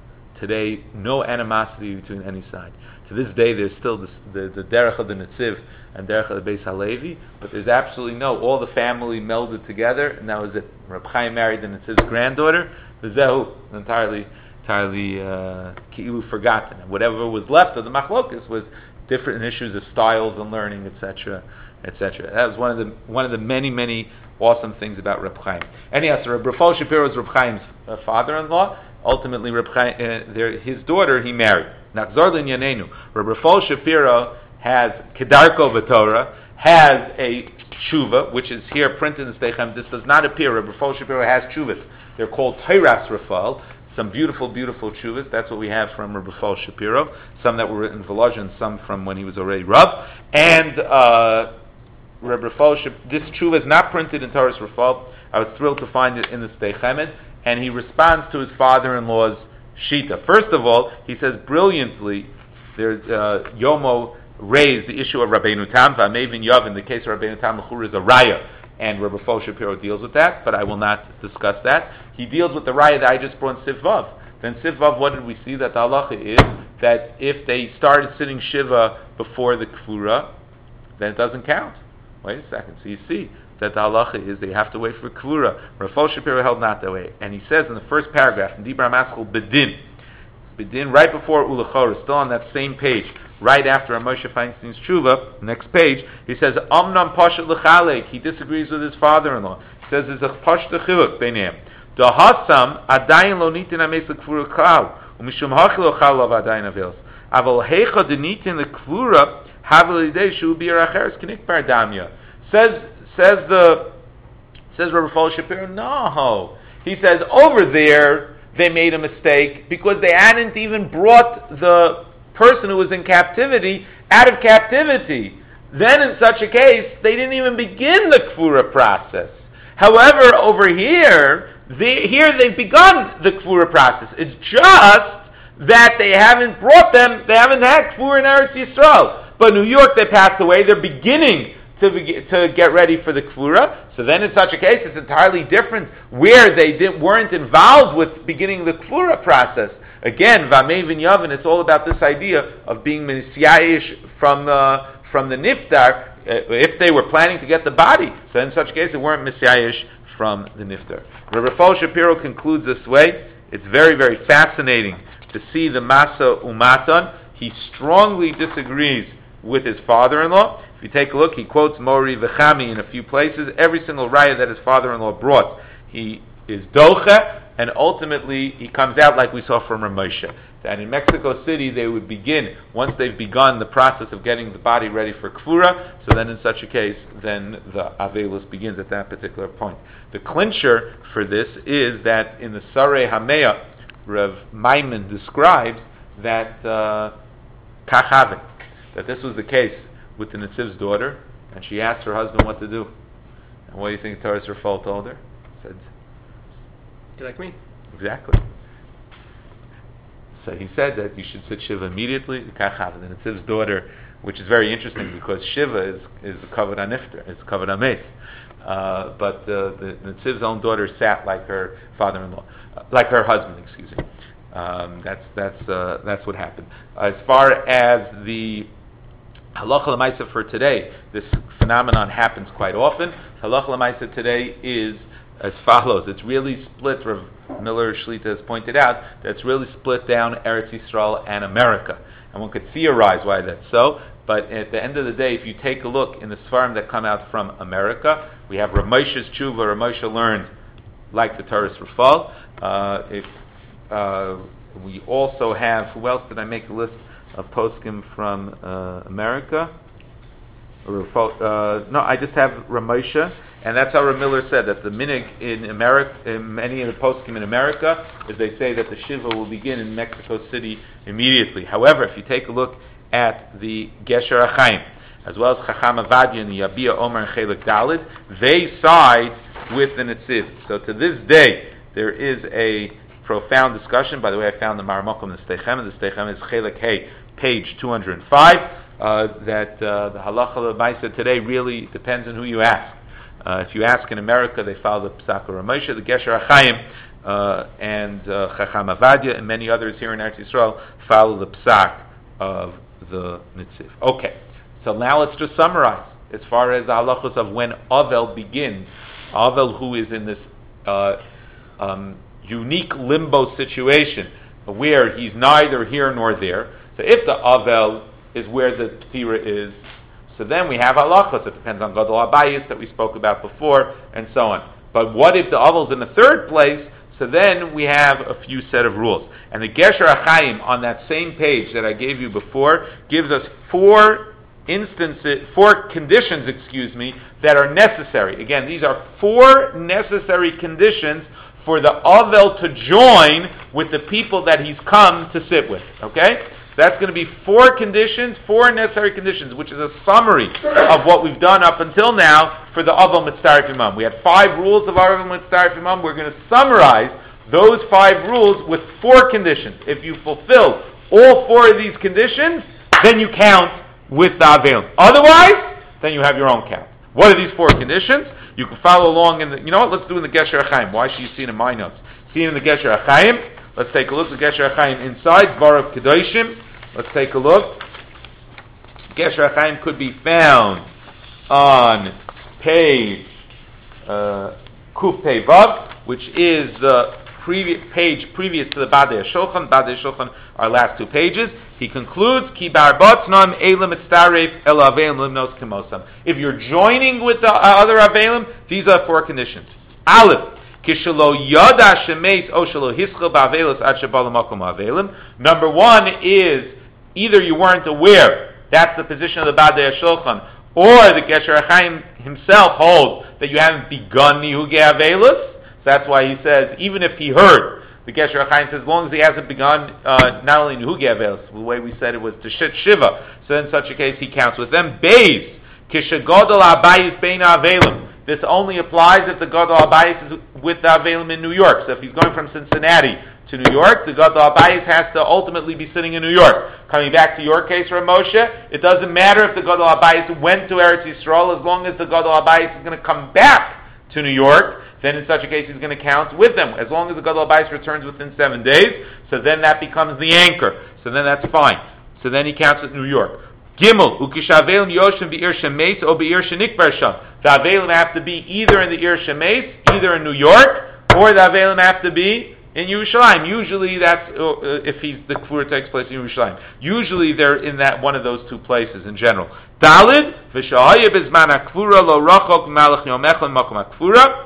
today no animosity between any side. To this day, there's still this, the the derech of the Netziv and derech of the Beis Halevi, but there's absolutely no, all the family melded together, and that was it. Reb Chaim married the Netziv's granddaughter, the Zehu, entirely, entirely uh, ki'ilu forgotten. And whatever was left of the machlokas was different issues of styles and learning, et cetera, et cetera. That was one of the one of the many, many awesome things about Reb Chaim. Anyhow, so Reb Rafal Shapiro was Reb Chaim's uh, father-in-law. Ultimately, Reb Chaim, uh, their, his daughter he married. Nachzor L'Inyanenu. Reb Rafal Shapiro has Kedarko B'Torah, has a tshuva, which is here printed in the Steichem. This does not appear. Reb Rafal Shapiro has tshuvas. They're called Teiras Rafal. Some beautiful, beautiful tshuvas. That's what we have from Reb Rafal Shapiro. Some that were written in Volozhin, and some from when he was already Rav. And uh, Reb Rafal Shapiro, this tshuva is not printed in Teiras Rafal. I was thrilled to find it in the Steichem. And he responds to his father-in-law's shita. First of all, he says brilliantly, there's uh, Yomo raised the issue of Rabbeinu Tam, V'amevin Yav, in the case of Rabbeinu Tam, L'chur is a raya, and Rabbi Rafal Shapiro deals with that, but I will not discuss that. He deals with the raya that I just brought in Sif Vav. Then Sif Vav, what did we see? That the halacha is that if they started sitting Shiva before the Kfura, then it doesn't count. Wait a second, so you see that the halacha is they have to wait for Kvura. Rafal Shapiro held not that way. And he says in the first paragraph, in Dibra Maskul, Bedin, Bedin, right before Ulachor, still on that same page, right after Moshe Feinstein's Tshuva, next page, he says, Amnam Pashat L'chalek, he disagrees with his father-in-law. He says, there's a Pashat Chiluk Beineim. Dahasam, Adayin lo nitin ames l'kvura klal, umishum hachi lo chal av adayin avils. Aval heicha de nitin l'kvura, havel idei shu bir acheres k'nik bar damya. Says, Says the says Rabbi Rafal Shapiro, no. He says over there they made a mistake because they hadn't even brought the person who was in captivity out of captivity. Then in such a case, they didn't even begin the Kfura process. However, over here, they, here they've begun the Kfura process. It's just that they haven't brought them, they haven't had Kfura in Eretz Yisrael. But New York, they passed away, they're beginning To, be, to get ready for the Kfura. So then in such a case, it's entirely different where they didn't, weren't involved with beginning the Kfura process. Again, Vamei V'Yavin, it's all about this idea of being Misyayish from, uh, from the Niftar, uh, if they were planning to get the body. So in such a case, they weren't Misyayish from the Niftar. Rabbi Rafal Shapiro concludes this way. It's very, very fascinating to see the Masa Umatan. He strongly disagrees with his father-in-law. If you take a look, he quotes Mori V'chami in a few places. Every single raya that his father-in-law brought, he is docha, and ultimately he comes out like we saw from Ramosha. That in Mexico City they would begin, once they've begun the process of getting the body ready for Kfura, so then in such a case, then the Avelus begins at that particular point. The clincher for this is that in the Sarei Hameah, Rav Maimon describes that uh, Kachavin, that this was the case with the Netziv's daughter, and she asked her husband what to do. And what do you think Torah's Rafal told her? Said, "You like me?" Exactly. So he said that you should sit Shiva immediately. The Netziv's daughter, which is very interesting because Shiva is is covered on Nifter, it's covered on Mace. Uh, but uh, the Netziv's own daughter sat like her father-in-law, uh, like her husband, excuse me. Um, that's that's uh, that's what happened. As far as the Halacha L'Maisa for today, this phenomenon happens quite often. Halacha L'Maisa today is as follows. It's really split, Rav Miller Shlita has pointed out, that it's really split down Eretz Yisrael and America. And one could theorize why that's so, but at the end of the day, if you take a look in the Sfarim that come out from America, we have Rav Moshe's Tshuva. Rav Moshe learned like the Torah's Rafal. Uh, if uh, we also have, who else did I make a list of poskim from uh, America? Uh, no, I just have Ramosha, and that's how Rav Miller said that the minig in America, in many of the poskim in America, is they say that the shiva will begin in Mexico City immediately. However, if you take a look at the Gesher Achaim, as well as Chacham Avadia and the Yabia Omer and Chelik Dalid, they side with the Netziv. So to this day, there is a profound discussion. By the way, I found the Maramakom in the Steichem, and the Steichem is Chelik Hey, page two hundred five, uh, that uh, the Halacha L'Maisa today really depends on who you ask. Uh, if you ask in America, they follow the Psak of Ramosha, the Gesher HaChaim, uh, and uh, Chacham Avadia, and many others here in Eretz Yisrael follow the Psak of the Nitziv. Okay, so now let's just summarize as far as the halachos of when Avel begins. Avel, who is in this uh, um, unique limbo situation where he's neither here nor there. So if the Avel is where the Tira is, so then we have halachos. It depends on Gadol Abayis that we spoke about before, and so on. But what if the Avel is in the third place? So then we have a few set of rules. And the Gesher HaChaim on that same page that I gave you before gives us four instances, four conditions, excuse me, that are necessary. Again, these are four necessary conditions for the Avel to join with the people that he's come to sit with. Okay? That's going to be four conditions, four necessary conditions, which is a summary of what we've done up until now for the Avel Mitzaref Imam. We had five rules of Avel Mitzaref Imam. We're going to summarize those five rules with four conditions. If you fulfill all four of these conditions, then you count with the Avel. Otherwise, then you have your own count. What are these four conditions? You can follow along in the, you know what, let's do in the Gesher HaChaim. Why should you see it in my notes? See it in the Gesher HaChaim. Let's take a look at the Gesher HaChaim inside, Baruch Kedoshim. Let's take a look. Gesher HaChaim could be found on page uh, Kuf Pei Vav, which is the previous page previous to the Badei HaShulchan. Badei HaShulchan, our last two pages. He concludes, Ki bar batznam elam etzaref el avelim limnos kemosam. If you're joining with the other avelim, these are four conditions. Aleph, kishalo yada shemeis o shalo hischel ba'avelos ad shebal makom avelim. Number one is either you weren't aware, that's the position of the Badei HaShulchan, or the Gesher HaChaim himself holds that you haven't begun nihugei avelos. So that's why he says, even if he heard, the Gesher HaChaim says, as long as he hasn't begun, uh, not only Nuhugi Avelos, the way we said it was to Shit Shiva, so in such a case he counts with them. Beis, Kishagodol Abayis Bein Avelim. This only applies if the Gadol Abayis is with the Avelim in New York. So if he's going from Cincinnati to New York, the Gadol Abayis has to ultimately be sitting in New York. Coming back to your case, Rav Moshe, it doesn't matter if the Gadol Abayis went to Eretz Yisrael, as long as the Gadol Abayis is going to come back to New York, then in such a case he's going to count with them. As long as the Gadol Abayis returns within seven days, so then that becomes the anchor. So then that's fine. So then he counts with New York. Gimel, ukishavelim yoshim be'ir shemeis o be'ir shenikbar sham. The avelim have to be either in the Ir Shemeis, either in New York, or the avelim have to be in Yerushalayim. Usually that's, uh, if he's, the Kfura takes place in Yerushalayim. Usually they're in that one of those two places in general. Dalid, v'shahaya bizman ha'kfura lo rachok malach yom echad makom ha'kfura.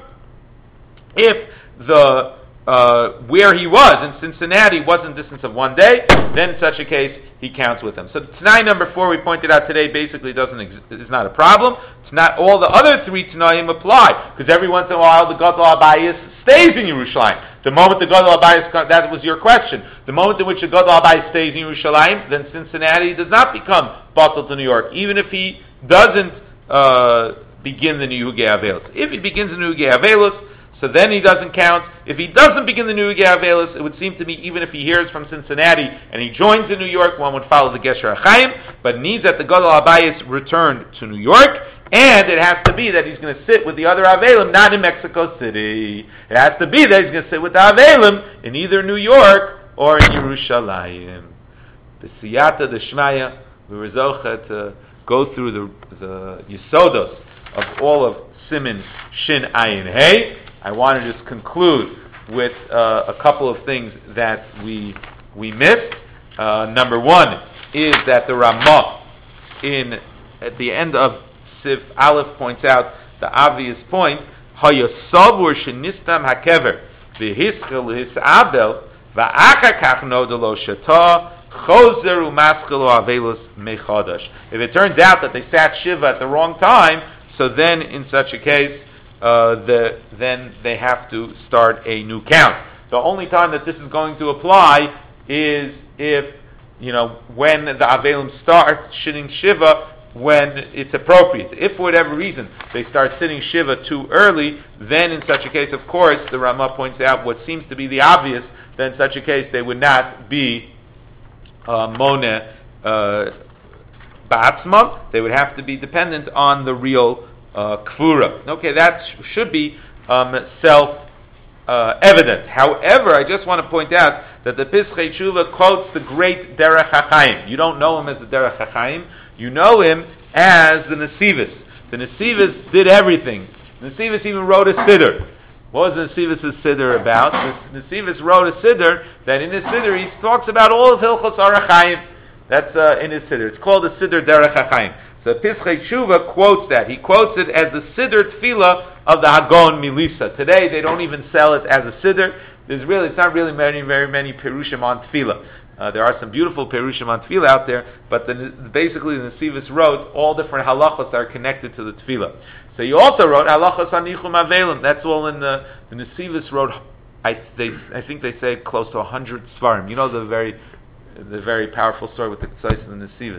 If the uh, where he was in Cincinnati wasn't a distance of one day, then in such a case he counts with him. So Tanai number four we pointed out today basically doesn't exist, is not a problem. It's not all the other three Tanaim apply, because every once in a while the Gadol Abayis stays in Yerushalayim. The moment the Gadol Abayis, that was your question. The moment in which the Gadol Abayis stays in Yerushalayim, then Cincinnati does not become Batal to New York, even if he doesn't uh, begin the Nihugei Avelos. If he begins the Nihugei Avelos, so then he doesn't count. If he doesn't begin the Nihugei Avelos, it would seem to me, even if he hears from Cincinnati and he joins in New York, one would follow the Gesher HaChaim, but needs that the Gadol Abayis return to New York, and it has to be that he's going to sit with the other Avelim, not in Mexico City. It has to be that he's going to sit with the Avelim in either New York or in Yerushalayim. The Siyata, the Shmaya, we were zocha to go through the, the Yisodos of all of Siman Shin Ayin Hey. I want to just conclude with uh, a couple of things that we we missed. Uh, number one is that the Ramah in at the end of Sif Aleph points out the obvious point: Hayasavur shenistam hakever v'hischel hisabel va'achar kach nodelo shata chozer umaskelo avelos mechadash. If it turns out that they sat shiva at the wrong time, so then in such a case, Uh, the, then they have to start a new count. The only time that this is going to apply is if, you know, when the Avelim start sitting Shiva, when it's appropriate. If for whatever reason they start sitting Shiva too early, then in such a case, of course, the Ramah points out what seems to be the obvious, then in such a case they would not be uh, Moneh uh, Ba'atzma. They would have to be dependent on the real uh, kfura. Okay, that sh- should be um, self uh, evident. However, I just want to point out that the Pischei Tshuva quotes the great Derech HaChaim. You don't know him as the Derech HaChaim. You know him as the Nesivos. The Nesivos did everything. The Nesivos even wrote a siddur. What was the Nesivos' siddur about? The Nesivos wrote a siddur that in his siddur he talks about all of Hilchos Orach Chaim. That's uh, in his siddur. It's called the Siddur Derech HaChaim. So Pischei Tshuva quotes that. He quotes it as the Siddur Tefillah of the Hagon Milisa. Today they don't even sell it as a siddur. There's really, it's not really many, very many perushim on Tefillah. Uh, there are some beautiful perushim on Tefillah out there, but the, basically the Nesivos wrote all different halachos that are connected to the Tefillah. So he also wrote halachos anichum avelim. That's all in the the Nesivos wrote. I they I think they say close to a hundred svarim. You know the very the very powerful story with the Ksais and the Nesivos.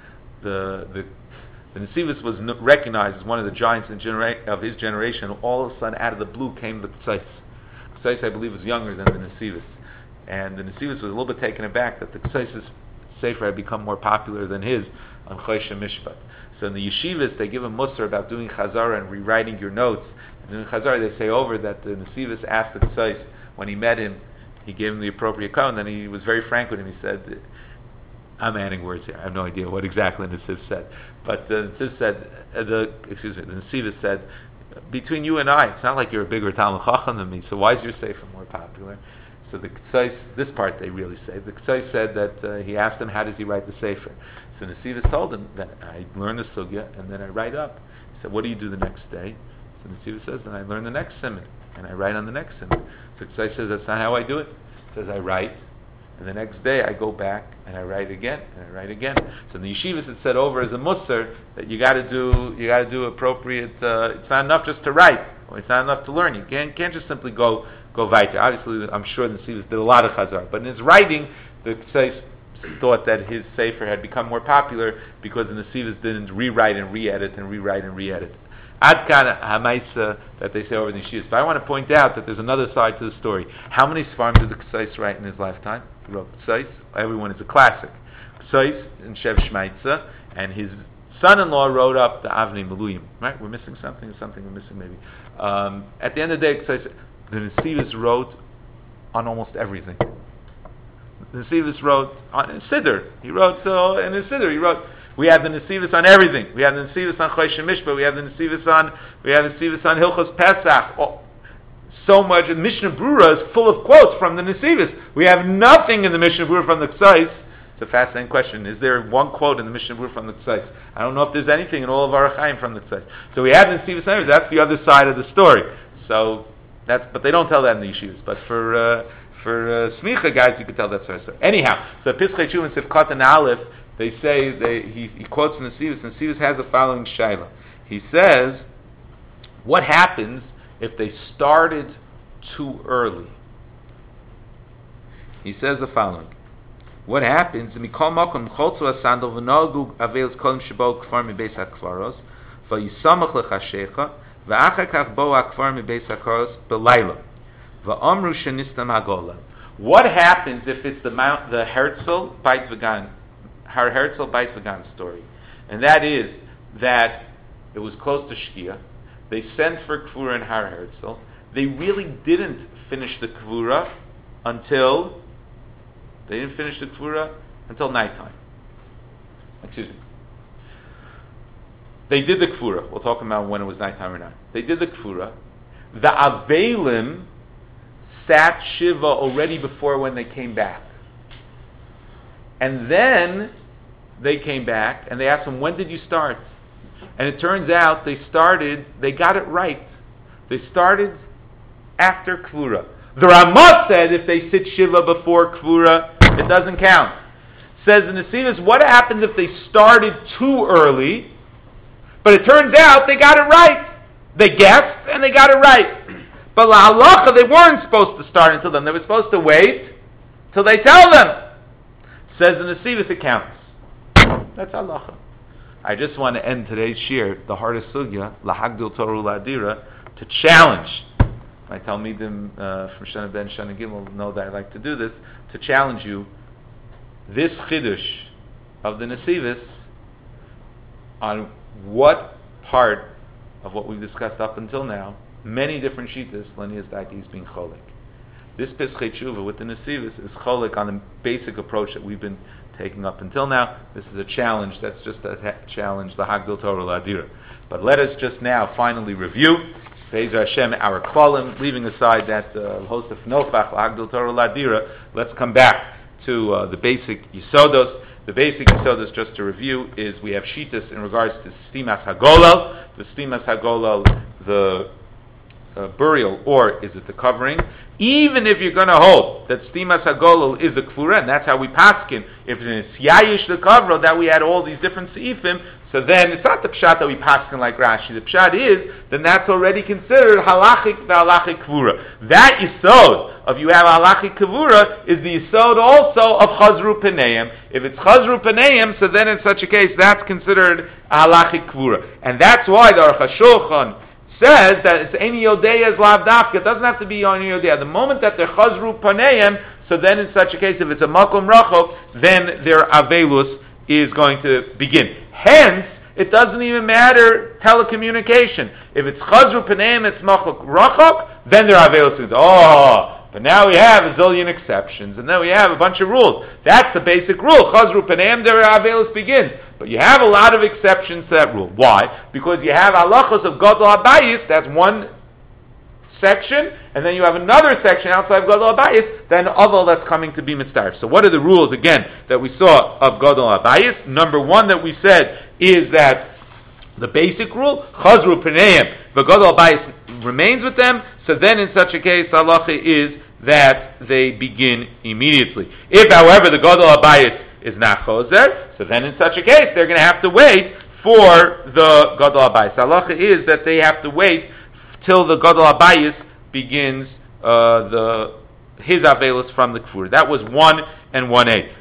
The the the Nesivos was n- recognized as one of the giants in genera- of his generation. All of a sudden, out of the blue, came the Ksais. Ksais, I believe, was younger than the Nesivos. And the Nesivos was a little bit taken aback that the Ksais' sefer had become more popular than his on Choshen Mishpat. So in the yeshivas, they give a mussar about doing chazara and rewriting your notes. And in chazara, they say over that the Nesivos asked the Ksais, when he met him, he gave him the appropriate code, and then he was very frank with him. He said, I'm adding words here. I have no idea what exactly the Nesiv said. But the Nesiv said, uh, the, excuse me, the Nesivos said, between you and I, it's not like you're a bigger Talmud Chacham than me, so why is your sefer more popular? So the Ksais, this part they really say, the Ksais said that uh, he asked him, how does he write the sefer? So Nesivos told him that I learn the sugya and then I write up. He said, what do you do the next day? So Nesivos says, then I learn the next simon and I write on the next simon. So Ksais says, that's not how I do it. He says, I write, and the next day I go back and I write again and I write again. So the yeshivas had said over as a mussar that you got to do you got to do appropriate. Uh, it's not enough just to write, or it's not enough to learn. You can't can't just simply go go weiter. Obviously, I'm sure the yeshivas did a lot of chazar, but in his writing, the Ksais thought that his sefer had become more popular because the Nesivos didn't rewrite and re-edit and rewrite and re-edit. Ad kana hamaisa that they say over the yeshivas. But I want to point out that there's another side to the story. How many svarim did the Ksais write in his lifetime? He wrote Ksais. Everyone is a classic. Ksais and Shev Shmaitza, and his son-in-law wrote up the Avnei Miluyim. Right? We're missing something, or something we're missing maybe. Um, at the end of the day, Ksais, the Nesivos wrote on almost everything. The Nesivos wrote on a siddur. He wrote uh, in his siddur. He wrote. We have the Nesivos on everything. We have the Nesivos on Choshen Mishpat. We have the Nesivos on. We have the Nesivos on Hilchos Pesach. Oh, so much. The Mishnah Brura is full of quotes from the Nesivos. We have nothing in the Mishnah Brura from the Ksais. It's a fascinating question. Is there one quote in the Mishnah Brura from the Ksais? I don't know if there's anything in all of Orach Chaim from the Ksais. So we have the Nesivos on everything. That's the other side of the story. So that's. But they don't tell that in the yeshivas. But for uh, for uh, Smicha guys, you could tell that sort of story. Anyhow, so Pischei Tshuva and Sivkat and Aleph. They say, they, he, he quotes Nesivos, and Nesivos has the following shaila. He says, what happens if they started too early? He says the following. What happens, Mikol Makom Cholzu Asandal V'nogu Avels Kolim Shabo Kfar Mibeis HaKfaros V'yisamach L'chashecha V'achar Kach Bo HaKfar Mibeis HaKfaros B'layla V'omru Shenistam HaGola. What happens if it's the Mount, the Herzl Beit V'gan Har Herzl Beit V'gan story, and that is that it was close to Shkia. They sent for Kvura in Har Herzl. They really didn't finish the Kvura until they didn't finish the Kvura until nighttime. Excuse me. They did the Kvura. We'll talk about when it was nighttime or not. They did the Kvura. The Avelim sat Shiva already before when they came back. And then they came back and they asked them, when did you start? And it turns out they started, they got it right. They started after Kvura. The Ramah said if they sit Shiva before Kvura, it doesn't count. Says the Nesivos, what happens if they started too early? But it turns out they got it right. They guessed and they got it right. But la halacha, they weren't supposed to start until then. They were supposed to wait till they tell them. Says the Nesivos, it counts. That's halacha. I just want to end today's shir, the hardest sugya, lahagdil toru ladira, to challenge. My talmidim uh, from Shana Ben Shana Gimel know that I like to do this, to challenge you. This chidush of the Nesivos on what part of what we've discussed up until now, many different shitas, Lenius Daiki is being cholik. This Pischei Tshuva with the Nesivos is cholik on the basic approach that we've been taking up until now. This is a challenge, that's just a ha- challenge, the Hagdil Torah Ladira. But let us just now finally review, Be'ezer Hashem, our Klalim, leaving aside that uh, host of Nofach, Hagdil Torah Ladira. Let's come back to uh, the basic Yisodos. The basic Yisodos, just to review, is we have Shitas in regards to Stimas Hagolal, the Stimas Hagolal, the uh, burial, or is it the covering? Even if you're going to hold that Stimas Hagolal is the Kfura, and that's how we paskin, if it's Yayish the Kavro, that we had all these different Seifim, so then it's not the Pshat that we paskin like Rashi. The Pshat is, then that's already considered Halachic the Halachic Kfura. That Yisod of you have Halachic Kfura is the Yisod also of Chazru Paneim. If it's Chazru Paneim, so then in such a case, that's considered Halachic Kfura. And that's why the Aruch HaShulchan says that it's Eini Yodeya's Lav Dafka. It doesn't have to be Eini Yodeya. The moment that they're Chazru Paneim, so then in such a case, if it's a Makom Rachok, then their Avelus is going to begin. Hence, it doesn't even matter telecommunication. If it's Chazru Paneim, it's Makom Rachok, then their Avelus is, oh, but now we have a zillion exceptions, and then we have a bunch of rules. That's the basic rule. Chazru Paneim, their Avelus begins. But you have a lot of exceptions to that rule. Why? Because you have halachos of Gadol Habayis, that's one section, and then you have another section outside of Gadol Habayis, then other that's coming to be mitzvah. So what are the rules, again, that we saw of Gadol Habayis? Number one that we said is that the basic rule, Chazru Paneim, the Gadol Habayis remains with them, so then in such a case, halacha is that they begin immediately. If, however, the Gadol Habayis is not chozer, so then in such a case, they're going to have to wait for the Gadol Habayis. Halacha is that they have to wait till the Gadol Habayis begins uh, the his Avelus from the Kfur. That was one and one A.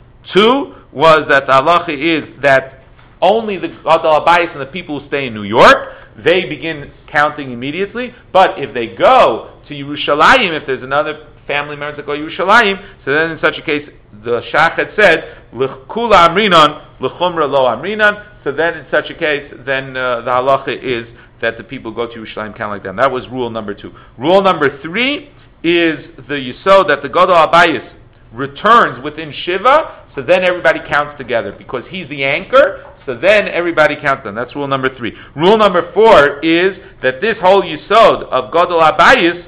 Two was that the halacha is that only the Gadol Habayis and the people who stay in New York, they begin counting immediately, but if they go to Yerushalayim, if there's another family members that go to Yerushalayim, so then in such a case, the Shachet said, L'chkula amrinan, l'chumra lo amrinan, so then in such a case, then uh, the halacha is that the people go to Yerushalayim count like them. That was rule number two. Rule number three is the Yisod that the Gadol Habayis returns within Shiva, so then everybody counts together, because he's the anchor, so then everybody counts them. That's rule number three. Rule number four is that this whole Yisod of Gadol Habayis,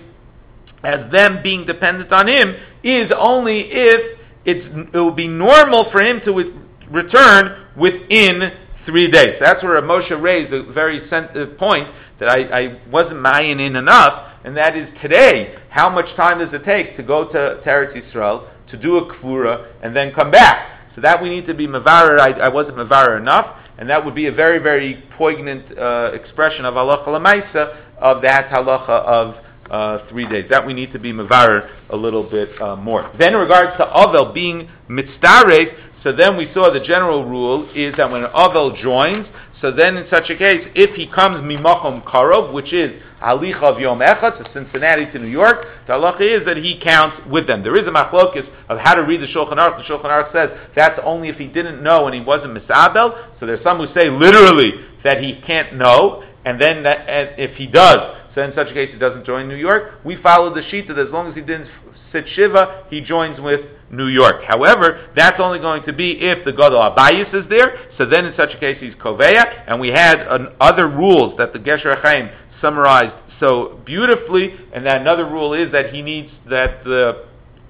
as them being dependent on him, is only if it's, it will be normal for him to with, return within three days. That's where Moshe raised a very sensitive point that I, I wasn't mayin in enough, and that is today, how much time does it take to go to, to Eretz Yisrael, to do a kfura, and then come back? So that we need to be mevarer. I, I wasn't mevarer enough, and that would be a very, very poignant uh, expression of halacha l'maisa, of that halacha of Uh, three days. That we need to be mevarer a little bit uh, more. Then in regards to Avel being mitzdarek, so then we saw the general rule is that when an Avel joins, so then in such a case, if he comes mimakom karov, which is halicha of Yom Echad, to Cincinnati to New York, the halacha is that he counts with them. There is a machlokes of how to read the Shulchan Aruch. The Shulchan Aruch says that's only if he didn't know and he wasn't misabel. So there's some who say literally that he can't know, and then that, and if he does, so in such a case he doesn't join New York. We follow the sheet that as long as he didn't sit Shiva, he joins with New York. However, that's only going to be if the Gadol Habayis is there, so then in such a case he's Koveya, and we had an, other rules that the Gesher Chaim summarized so beautifully, and that another rule is that he needs, that the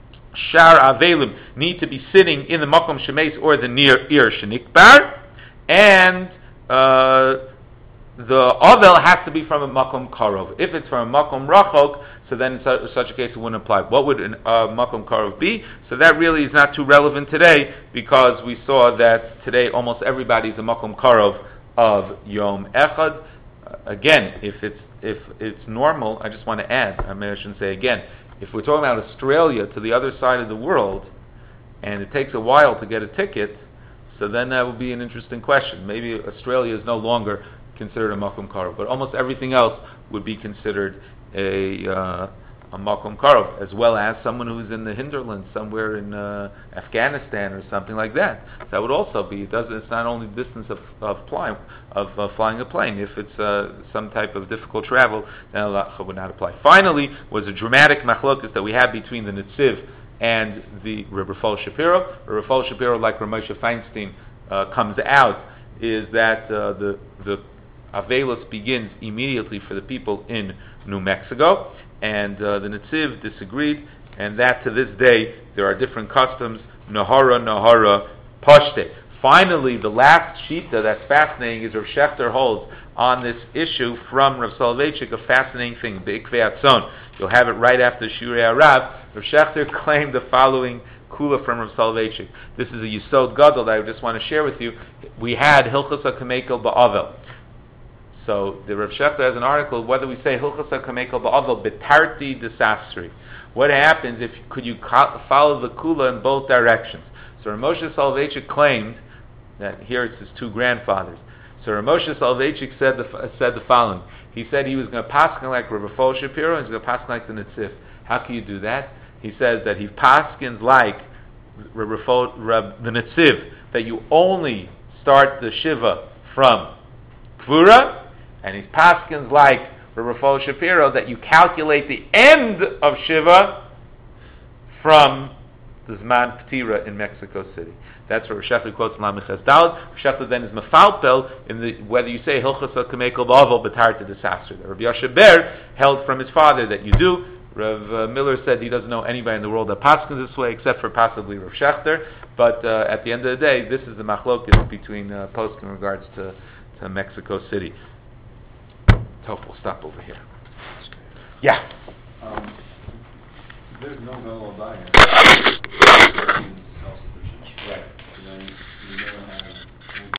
Shar Avelim need to be sitting in the Makom Shemes or the near Ir Shenikbar, and uh, the Avel has to be from a Makom Karov. If it's from a Makom Rachok, so then in su- such a case it wouldn't apply. What would a uh, Makom Karov be? So that really is not too relevant today, because we saw that today almost everybody is a Makom Karov of Yom Echad. Uh, again, if it's if it's normal, I just want to add, I mean I shouldn't say again, if we're talking about Australia to the other side of the world, and it takes a while to get a ticket, so then that would be an interesting question. Maybe Australia is no longer considered a makom karov, but almost everything else would be considered a uh, a Makom Karov, as well as someone who's in the hinterland, somewhere in uh, Afghanistan or something like that. That would also be. It doesn't. It's not only the distance of of flying of uh, flying a plane. If it's uh, some type of difficult travel, then halacha would not apply. Finally, was a dramatic machlokas that we had between the Netziv and the Rebbe Fol Shapiro. Rebbe Fol Shapiro, like Ramosha Feinstein, uh, comes out is that uh, the the Avelos begins immediately for the people in New Mexico, and uh, the Netziv disagreed, and that to this day there are different customs. Nahara, Nahara, Pashte. Finally, the last shita that's fascinating is Rav Shechter holds on this issue from Rav Soloveitchik, a fascinating thing, Be'ikvei Atzon. You'll have it right after Shurei Arav. Rav Shechter claimed the following kula from Rav Soloveitchik. This is a Yisod Gadol that I just want to share with you. We had Hilchos HaKamekel Ba'avel. So the Rav Shechter has an article, whether we say Hilchos HaKamekel Ba'avel Betarti Desasri. What happens if, could you follow the kula in both directions? So Rav Moshe Soloveitchik claimed that here it's his two grandfathers. So Rav Moshe Soloveitchik said the, said the following. He said he was going to paskin like Rav Fol Shapiro, and he was going to paskin like the Netziv. How can you do that? He says that he paskins like Rav Fol, Rav, the Netziv, that you only start the Shiva from Kvura, and he paskins like Rav Fol Shapiro, that you calculate the end of Shiva from the Zman Ptira in Mexico City. That's what Rav Shechter quotes in Lamiches Daled. Rav Shechter then is mefalpel in the whether you say Hilchos HaKamekel Ba'avel B'tarta Disaster. Rav Yasher Ber held from his father that you do. Rav uh, Miller said he doesn't know anybody in the world that paskins this way except for possibly Rav Shechter. But uh, at the end of the day, this is the machlokes between uh, posts in regards to, to Mexico City. So we'll stop over here. Yeah. Um, there's no Melo Abaya. Self-sufficient. Right. And then you never have